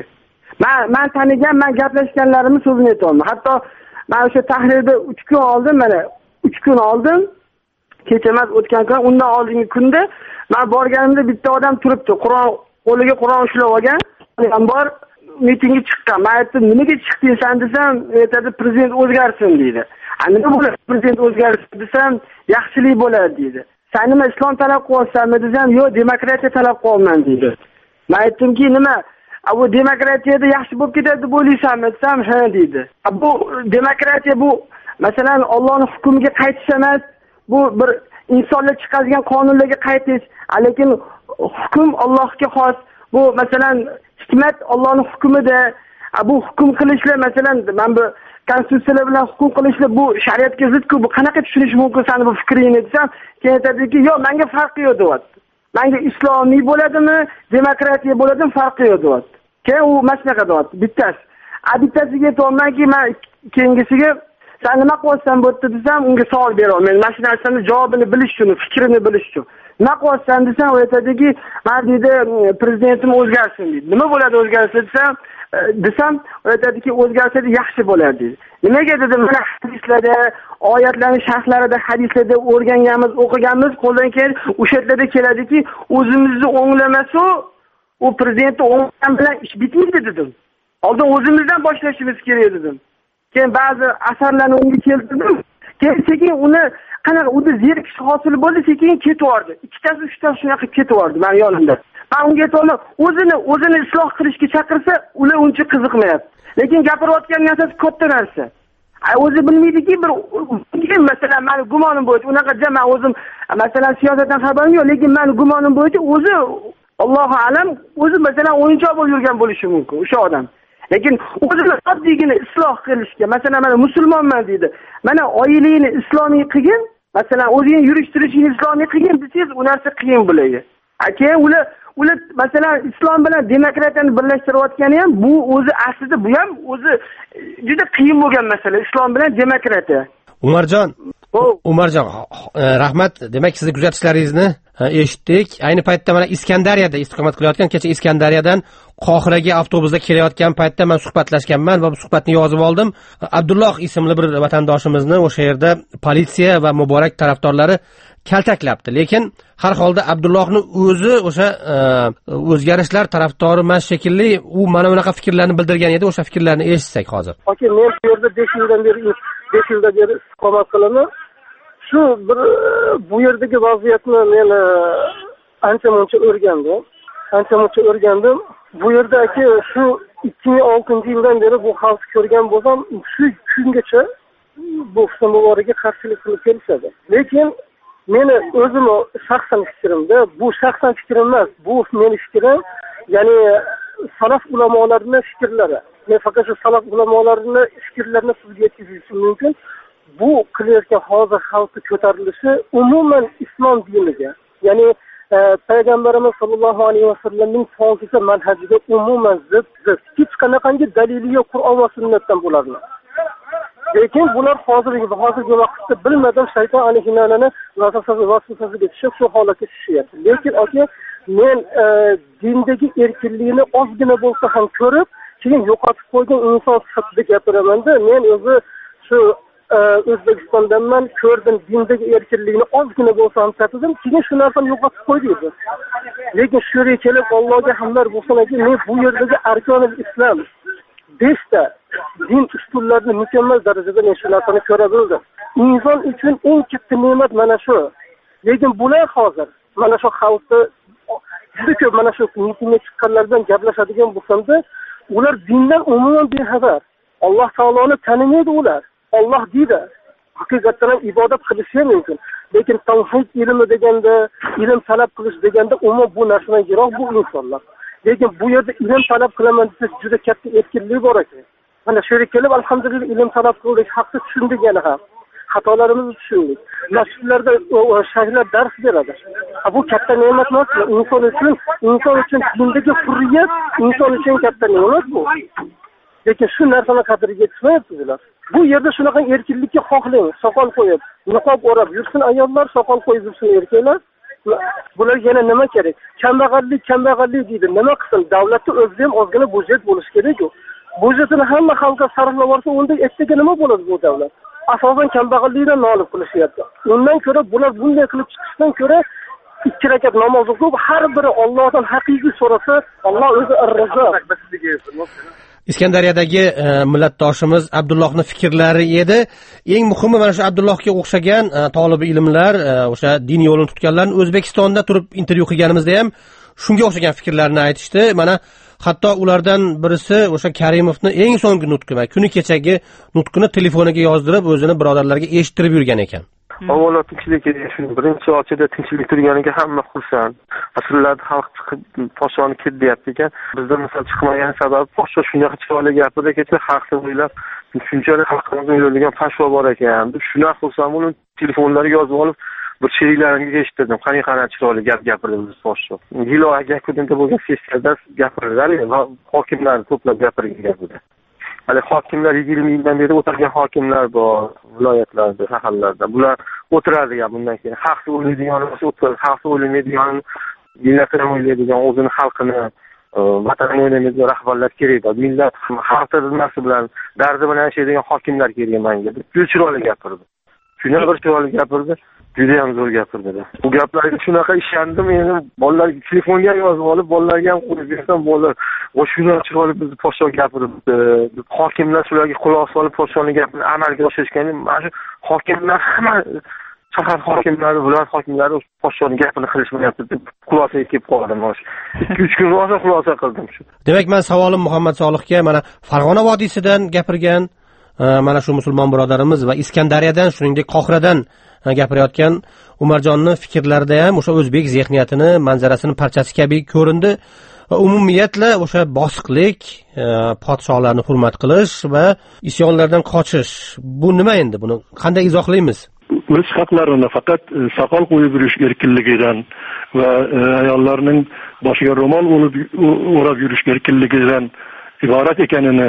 Men tanigan, men gaplashganlarimni so'zini aytolmayman. Hatto men o'sha tahrirda 3 kun oldin, mana 3 kun oldin, kecha emas o'tgan kun, undan oldingi kunda men borganimda bitta odam turibdi. Qo'liga Qur'on ushlab olgan, ham bor mitingga chiqqan. Men aytdim, "Nimaga chiqdingsan?" desam, aytadi, "Prezident o'zgarsin" deydi. Nima bo'ladi? Prezident o'zgarsin desam, yaxshilik bo'ladi deydi. "Sen nima islom talab qilyapsanmi?" desam, "Yo'q, demokratiya talab qilyapman" deydi. Men aytdimki, "Nima? Bu demokratiyada yaxshi bo'lib ketadi deb o'ylaysanmi?" desam, "Ha" deydi. Bu demokratiya bu masalan Allohning hukmiga qaytish emas, bu bir insonlar chiqargan qonunlarga qaytish, lekin hukm Allohga xos. Bu masalan hikmat Allohning hukmida. Bu hukm qilishlar masalan men bu konstitutsiyalar bilan hukm qilishlar bu shariatga zid-ku. Bu qanaqa tushunish mumkin seni bu fikringni desam, keyin aytadiki, "Yo'q, menga farqi yo'q" deyapti. Menga islomiy bo'ladimi, demokratiya bo'ladimi, farqi yo'q deyapti. Keyin u masnaqa deyapti, bittasi. Bittasiga aytolmanki, men keyingisiga "Sen nima qilyapsan bu yerda" desam, unga savol bera olmayman. Mana shu narsani javobini bilish uchun, fikrini bilish uchun. Nima qilyapsan desam, u aytadiki, "Men deydi, prezidentim o'zgarsin" deydi. "Nima bo'ladi o'zgarsa" desam, u aytadiki, "O'zgarsa yaxshi bo'ladi" deydi. Nimaga dedim, mana hadislarda, oyatlarning sharhlarida, hadislarda o'rganganmiz, o'qiganmiz, qo'ldan keladi, o'sha yerlarda keladiki, o'zimizni o'nglamasa, u prezidentni o'nglagan bilan ish bitmaydi dedim. Oldin o'zimizdan boshlashimiz kerak dedim. Keyin ba'zi asarlarni unga keltirdim. Keyin sekin uni qanaqa unda zerikish hosil bo'ldi, sekin ketib 2tasi 3tasi shunaqa ketib men yonimda. Men unga aytolmam, o'zini isloh qilishga chaqirsa, ular uncha qiziqmayapti. Lekin gapirayotgan narsasi katta narsa. O'zi bilmaydiki, bir masalan meni gumonim bo'yicha unaqa men o'zim masalan siyosatdan xabarim yo'q, lekin meni gumonim bo'yicha o'zi Allohu alam, o'zi masalan o'yinchoq bo'lib yurgan bo'lishi mumkin o'sha odam. Lekin o'zini oddiygina isloh qilishga, masalan men musulmonman deydi. Mana oilangni islomiy qilgin, masalan o'zing yurishtirishingni islomiy qilgin desangiz, u narsa qiyin bo'ladi. Keyin ular masalan islom bilan demokratiyani birlashtirayotgani ham bu o'zi aslida bu ham o'zi juda qiyin bo'lgan masala, islom bilan demokratiya. Umarjon, rahmat. Demak, sizni kuzatishlaringizni eshitdik. Ayni paytda mana Iskandariyada istiqomat qilayotgan, kecha Iskandariyadan Qohiraga avtobusda kelayotgan paytda men suhbatlashganman va bu suhbatni yozib oldim. Abdulloh ismli bir vatandoshimizni o'sha yerda politsiya va Muborak tarafdorlari kaltaklabdi. Lekin har holda Abdullohni o'zi o'sha o'zgarishlar tarafdori emas shekilli, u mana bunaqa fikrlarni bildirgan edi. O'sha fikrlarni eshitsak hozir. Men bu yerda 5 yildan beri istiqomat qilaman. Shu bir bu yerdagi vaziyatni men ancha-muncha o'rgandim. Bu yerdagi shu 2006-yildan beri bu xalqni ko'rgan bo'lsam, shu kungacha bu Husni Muborakga qarshilik qilib kelishadi. Lekin meni o'zim shaxsan fikrimda, bu shaxsan fikrim emas, bu meni fikrim, ya'ni salaf ulamolarining fikrlari. Men faqat shu salaf ulamolarining fikrlarini sizga yetkazishim mumkin. Bu qilayotgan hozir xalqni ko'tarilishi umuman islom diniga, ya'ni payg'ambarimiz sollallohu alayhi vasallamning foziza manhajiga umuman zid. Hech qanaqangi dalili yo'q Qur'on va sunnatdan bularni. Lekin bular hozirgi vaqtda bilmadan shayton alayhinani vasvasasiga tushib shu holatga tushyapti. Lekin men dindagi erkinlikni ozgina bo'lsa ham ko'rib, keyin yo'qotib qo'ygan inson sifatida gapiraman-da. Men o'zi shu O'zbekistondanman, ko'rdim dindagi erkinlikni ozgina bo'lsa ham tatidim, keyin shu narsani yo'qotib qo'ydik. Lekin shu yerga kelib Allohga hamdlar bo'lsin-ki, men bu yerdagi arkonul islom 5 ta din ustunlarini mukammal darajada men shu narsani ko'ra bildim. Inson uchun eng katta ne'mat mana shu. Lekin bular hozir mana shu xalqni juda ko'p mana shu mitingga chiqqanlardan gaplashadigan bo'lsam-da, ular dindan umuman bexabar. Alloh taoloni tanimaydi ular. Alloh deydi, haqiqatan ham ibodat qilishi mumkin. Lekin tavhid ilmi deganda, ilm talab qilish deganda umuman bu narsadan yiroq bu insonlar. Lekin bu yerda ilm talab qilaman desa juda katta erkinlik bor ekan. Mana shu yerga kelib alhamdulillah ilm talab qildik, haqni tushundik yana ham. xatolarimizni tushundik. Masjidlarda shayxlar dars beradi. Bu katta ne'mat emas. Inson uchun dindagi hurriyat inson uchun katta ne'mat bu. Lekin shu narsani qadriga yetmayapti bular. Bu yerda shunaqa erkinlikka xohlang, soqol qo'yib, niqob o'rab yursin ayollar, soqol qo'yib yursin erkaklar. Bular yana nima kerak? Kambag'allik deydi. Nima qilsin? Davlatda o'zi ham ozgina budjet bo'lishi kerak-ku. Budjetini hamma xalqqa sarflab yuborsa, unda ertaga nima bo'ladi bu davlat? Asosan kambag'allikdan nolib qilishyapti. Undan ko'ra bular bunday qilib chiqishdan ko'ra 2 rakat namoz o'qib, har biri Allohdan haqiqiy so'rasa, Alloh o'zi ar-Razzoq. Iskandariyadagi millatdoshimiz Abdullohning fikrlari edi. Eng muhimi mana shu Abdullohga o'xshagan talab ilmlar, o'sha din yo'lini tutganlarni O'zbekistonda turib intervyu qilganimizda ham shunga o'xshagan fikrlarni aytishdi. Mana hatto ulardan birisi o'sha Karimovni eng so'nggi nutqi, kuni kechagi nutqini telefoniga yozdirib, o'zini birodarlarga eshittirib yurgan ekan. Avvalo tinchlik kerak. Birinchi ochida tinchlik turganiga hamma xursand. Asrlarda xalq chiqib poshoni kir deyapti ekan. Bizda misol chiqmagan sabab poshsho shunaqa chiroyli gapirdi kecha xalqni o'ylab shunchalik xalqimizni o'ylaydigan poshsho bor ekan. Shunaqa xursand bo'lib telefonlariga yozib olib bir sheriklarimga eshitdim. Qani chiroyli gap gapirdi biz poshsho. Gilo Agakudinda bo'lgan sessiyada gapirdilar, hokimlarni to'plab gapirgan gapida. Hali hokimlar 20 yildan beri o'tirgan hokimlar bor viloyatlarda, shaharlarda. Bular o'tiradi ya bundan keyin. Xalqni o'ylaydigan bo'lsa o'tiradi, xalqni o'ylamaydigan, millatini o'ylaydigan, o'zini xalqini, vatanini o'ylamaydigan rahbarlar kerak. Millat xalqni nimasi bilan, dardi bilan yashaydigan hokimlar kerak menga. Juda chiroyli gapirdi. Shunaqa bir chiroyli gapirdi. Juda ham zo'r gapirdi. Bu gaplarga shunaqa ishondim, endi bolalarga telefonga yozib olib, bolalarga ham qo'yib bersam, bolalar shunaqa chiroyli bizni poshsho gapiribdi. Hokimlar shularga quloq solib poshshoning gapini amalga oshirishgani, mana shu hokimlar hamma shahar hokimlari, viloyat hokimlari poshshoning gapini qilishmayapti deb xulosaga kelib qoldim. 2-3 kun rosa xulosa qildim shu. Demak, men savolim Muhammad Solihga mana Farg'ona vodiysidan gapirgan mana shu musulmon birodarimiz va Iskandariyadan, shuningdek Qohiradan gapirayotgan Umarjonning fikrlarida ham o'sha o'zbek zehniyatini, manzarasini parchasi kabi ko'rindi. Umumiyatla o'sha bosiqlik, podshohlarni hurmat qilish va isyonlardan qochish. Bu nima endi? Buni qanday izohlaymiz? O'z haqlarini faqat soqol qo'yib yurish erkinligidan va ayollarning boshiga ro'mol o'rab yurish erkinligidan iborat ekanini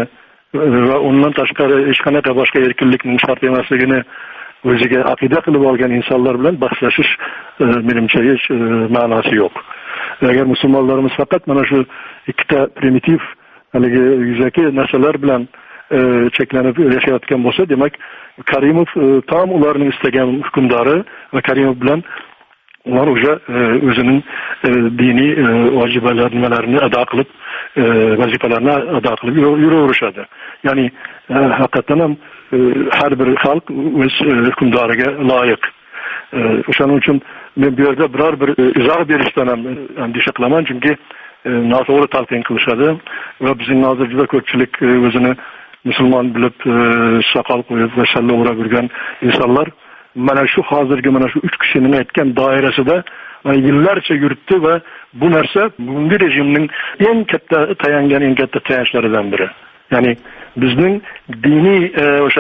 va undan tashqari hech qanaqa boshqa erkinlikning shart emasligini o'ziga aqida qilib olgan insonlar bilan bahslashish menimcha hech ma'nosi yo'q. Agar musulmonlarimiz faqat mana shu ikkita primitiv haligi yuzaki narsalar bilan cheklanib yashayotgan bo'lsa, demak Karimov tam ularning istagan hukmdori va Karimov bilan ular o'zining diniy vojibalarini ado qilib, vazifalarni ado qilib yuraverishadi. Ya'ni haqiqatan ham har bir xalq o'z hukmdoriga loyiq. O'shaning uchun men bu yerda biror bir izoh berishdan ham andisha qilaman, chunki noto'g'ri talqin qilishadi va bizning hozir juda ko'pchilik o'zini musulmon bilib soqol qo'yib va salla o'rab yurgan insonlar mana shu hozirgi mana shu 3 kishining aytgan doirasida yillarcha yuritdi va bu narsa bugungi rejimning eng katta tayanchlaridan biri. Ya'ni bizning diniy o'sha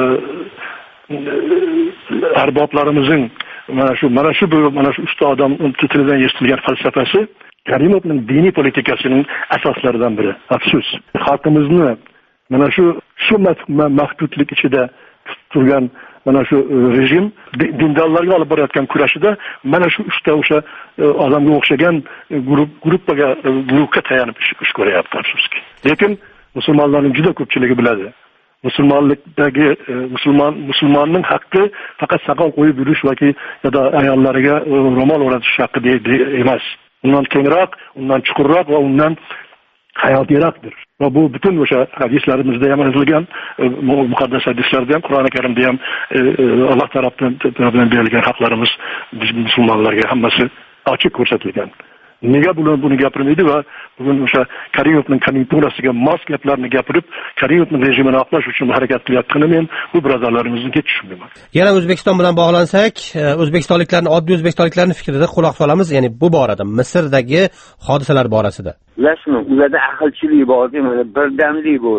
arboblarimizning mana shu usta odam tilidan eshitilgan falsafasi Karimovning diniy politikasining asoslaridan biri. Afsus, xalqimizni mana shu mahdudlik ichida turgan mana shu rejim dindorlarga olib borayotgan kurashida mana shu uchta o'sha odamga o'xshagan guruhga tayanib ish ko'ryapti, afsuski. Lekin musulmonlarning juda ko'pchiligi biladi. Musulmonlikdagi musulmonning haqqi faqat soqol qo'yib yurish yoki yo'da ayollariga ro'mol o'ratish haqqi emas. Undan kengroq, undan chuqurroq va undan hayotiyroqdir. Va bu butun o'sha hadislarimizda ham yozilgan, muqaddas hadislarda ham, Qur'oni Karimda ham Alloh tomonidan berilgan haqlarimiz biz musulmonlarga hammasi ochiq ko'rsatilgan. Nega buni gapirmaydi va bugun o'sha Karimovning konjunkturasiga mos gaplarni gapirib, Karimovning rejimini oqlash uchun harakat qilayotganini men bu birodarlarimizni hech tushunmayman. Yana O'zbekiston bilan bog'lansak, oddiy o'zbekistonliklarning fikrida quloq solamiz, ya'ni bu borada Misrdagi hodisalar borasida. Bilasizmi, ularda aqlchilik bor, mana birdamlik bo'ldi.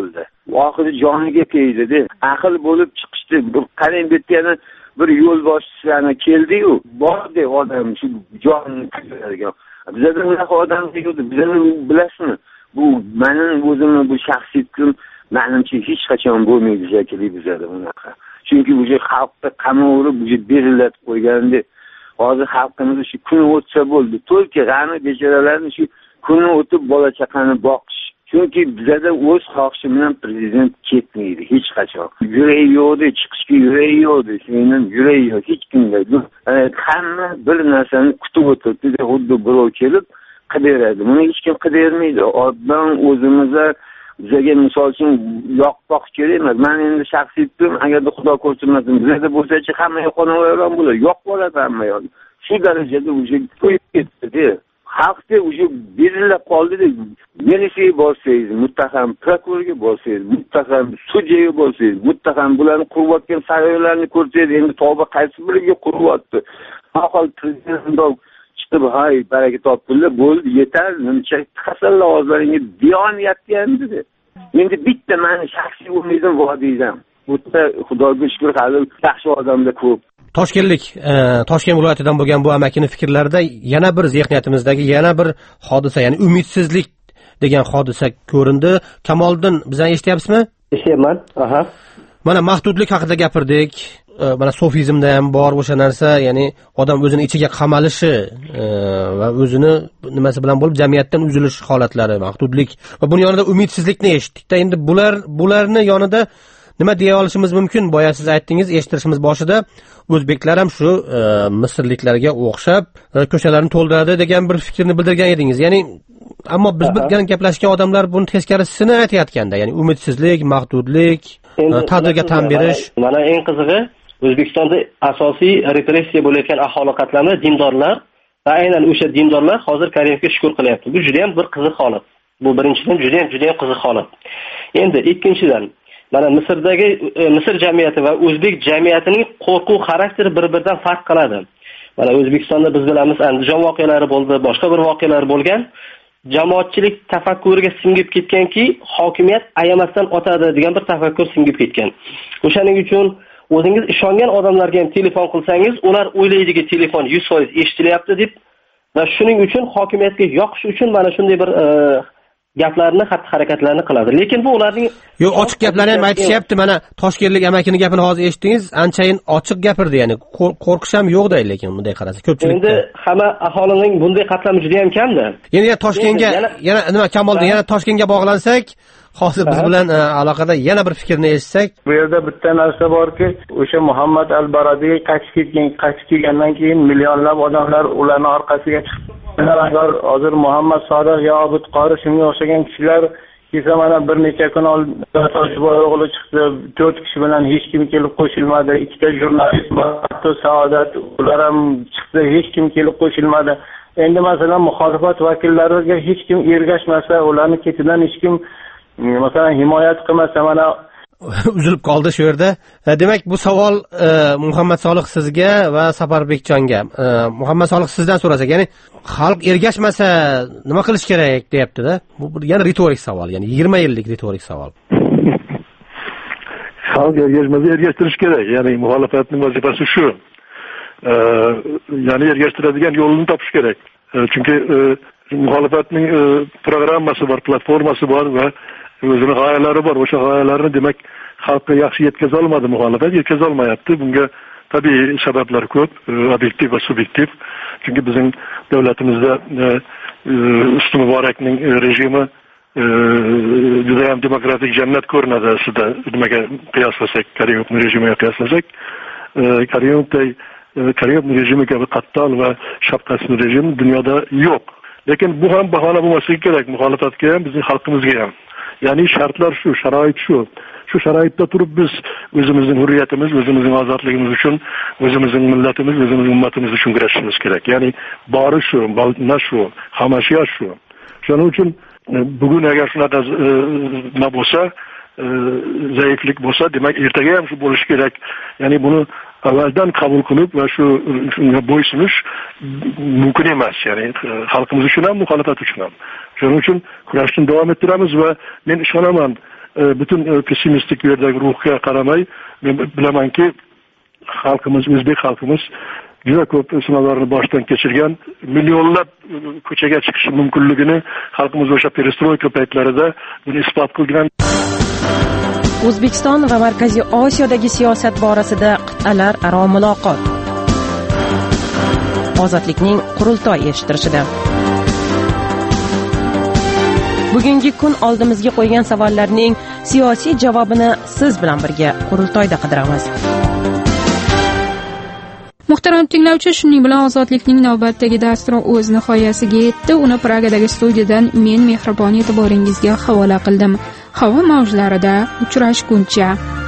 oxiri joniga tegdi. Aql bo'lib chiqishdi. Qarang, bu yerga yana bir yo'lboshchilarni keldi-yu, bordi odam shu jonni qiladigan. Bizda unaqa odam yo'q. Bizda bilasizmi? Bu mening o'zimni bu shaxsiy fikrim, menimcha hech qachon bo'lmaydi shekilli bizda unaqa. Chunki bu xalqni qamaverib, bu berilatib qo'yganda hozir xalqimiz shu kuni o'tsa bo'ldi. To'lka g'ani bechoralarni shu kuni o'tib bola chaqani boqish. Chunki bizda o'z xohishi bilan prezident ketmaydi hech qachon. Yuragi yo'qdi, chiqishga yuragi yo'qdi, sening yuragi yo'q hech kimda. Hamma bir narsani kutib o'tiribdi, xuddi birov kelib qidiradi. Buni hech kim qidirmaydi. Odam o'zimizga bizga misol uchun yoqpoq kerak emas. Men endi shaxsiy fikrim, agarda Xudo ko'rsinmasin, bizda bo'lsa-chi hamma yoqonavayron bo'ladi, yoqib oladi hamma yoq. Shu darajada o'sha qo'yib ketdi. Xalqga o'sha berilib qoldi-da. Milisiya bo'lsangiz, muttaham prokurorga bo'lsangiz, muttaham sudyaga bo'lsangiz, muttaham bularni qurayotgan saroylarni ko'rsangiz, endi tavba qaysi biriga quryapti. Haqol prezident chiqib, hay, baraka topdilar, bo'ldi, yetar, nimcha qasallar o'zlaringa diyoniyatga dedi. Endi bitta meni shaxsiy umidim bor deyman. Bu yerda Xudoga shukr, hali yaxshi odamlar ko'p. Toshkent viloyatidan bo'lgan bu amakini fikrlarida yana bir zehniyatimizdagi yana bir hodisa, ya'ni umidsizlik degan hodisa ko'rindi. Kamoliddin, bizdan eshityapsizmi? Eshityapman. Aha. Mana mahdudlik haqida gapirdik. Mana sofizmda ham bor o'sha narsa, ya'ni odam o'zini ichiga qamalishi va o'zini nimasi bilan bo'lib jamiyatdan uzilish holatlari, mahdudlik va buning yonida umidsizlikni eshitdik. Endi bularni yonida nima deya olishimiz mumkin? Boya siz aytdingiz, eshittirishimiz boshida o'zbeklar ham shu misrliklarga o'xshab ko'chalarni to'ldiradi degan bir fikrni bildirgan edingiz. Ya'ni ammo biz bilan gaplashgan odamlar buni teskarisini aytayotganda, ya'ni umidsizlik, mahdudlik, tadbirga tan berish. Mana eng qizig'i, O'zbekistonda asosiy repressiya bo'layotgan aholi qatlami dindorlar va aynan o'sha dindorlar hozir Karimovga shukr qilyapti. Bu juda ham bir qiziq holat. Bu birinchidan juda ham qiziq holat. Endi ikkinchidan, mana Misrdagi Misr jamiyati va o'zbek jamiyatining qo'rquv xarakteri bir-biridan farq qiladi. Mana O'zbekistonda biz bilamiz, Andijon voqealari bo'ldi, boshqa bir voqealar bo'lgan. Jamoatchilik tafakkuriga singib ketganki, hokimiyat ayamasdan otadi degan bir tafakkur singib ketgan. O'shaning uchun o'zingiz ishongan odamlarga ham telefon qilsangiz, ular o'ylaydiki telefon 100% eshitilyapti deb va shuning uchun hokimiyatga yoqish uchun mana shunday bir gaplarni, xatti-harakatlarni qiladi. Lekin bu ularning ochiq gaplarni ham aytishyapti. Mana Toshkentlik amakini gapini hozir eshitdingiz, anchayin ochiq gapirdi, ya'ni qo'rqish ham yo'qday, lekin bunday qarasa ko'pchilik. Endi hamma aholining bunday qatlami juda ham kamda. Endi Toshkentga yana nima Kamoliddin, yana Toshkentga bog'lansak, hozir biz bilan aloqada yana bir fikrni eshitsak. Bu yerda bitta narsa borki, o'sha Muhammad al-Baradiy qachib kelgandan keyin millionlab odamlar ularning orqasiga chiqdi. Agar hozir Muhammad Sodiq yo Obid Qori shunga o'xshagan kishilar kelsa, mana bir necha kun oldin Toshboy chiqdi, 4 kishi bilan hech kim kelib qo'shilmadi. Ikkita jurnalist hatto Saodat ular ham chiqdi, hech kim kelib qo'shilmadi. Endi masalan muxolifat vakillariga hech kim ergashmasa, ularning ketidan hech kim masalan himoyat qilmasa, mana uzilib qoldi shu yerda. Demak, bu savol Muhammad Solih sizga va Safarbekjonga. Muhammad Solih sizdan so'rasak, ya'ni xalq ergashmasa nima qilish kerak deyapti-da. Bu yana ritorik savol, ya'ni 20 yillik ritorik savol. Xalq ergashmasa ergashtirish kerak. Ya'ni muxolifatning vazifasi shu. Ya'ni ergashtiradigan yo'lini topish kerak. Chunki muxolifatning programmasi bor, platformasi bor va o'zini g'oyalari bor. O'sha g'oyalarni demak xalqqa yaxshi yetkaza olmadi muxolifat, yetkaza olmayapti. Bunga tabiiy sabablar ko'p, obyektiv va subyektiv. Chunki bizning davlatimizda Usti Muborakning rejimi juda ham demokratik jannat ko'rinadi aslida. Nimaga qiyoslasak, Karimovning rejimiga qiyoslasak, Karimovning rejimi kabi qattiq va shafqatsiz rejim dunyoda yo'q. Lekin bu ham bahona bo'lmasligi kerak muxolifatga ham, bizning xalqimizga ham. Ya'ni shartlar shu, sharoit shu. Shu sharoitda turib biz o'zimizning hurriyatimiz, o'zimizning ozodligimiz uchun, o'zimizning millatimiz, o'zimizning ummatimiz uchun kurashishimiz kerak. Ya'ni bori shu, na shu, hamashiya shu. Shuning uchun bugun agar shunaqa nima bo'lsa, zaiflik bo'lsa, demak ertaga ham shu bo'lishi kerak. Ya'ni buni avvaldan qabul qilib va shunga bo'ysunish mumkin emas. Ya'ni xalqimiz uchun ham, muxolifat uchun ham. Shuning uchun kurashni davom ettiramiz va men ishonaman, butun pessimistik yerdagi ruhga qaramay men bilamanki xalqimiz, o'zbek xalqimiz juda ko'p sinovlarni boshdan kechirgan, millionlab ko'chaga chiqishi mumkinligini xalqimiz o'sha perestroyka paytlarida buni isbot qilgan. O'zbekiston va Markaziy Osiyodagi siyosat borasida qit'alararo muloqot. Ozodlikning qurultoy eshittirishida. Bugungi kun oldimizga qo'ygan savollarning siyosiy javobini siz bilan birga qurultoyda qidiramiz. Muhtaram tinglovchi, shuning bilan ozodlikning navbatdagi dasturi o'z nihoyasiga yetdi. Uni Pragadagi studiyadan men mehribon e'tiboringizga havola qildim. Havo mavjlarida uchrashguncha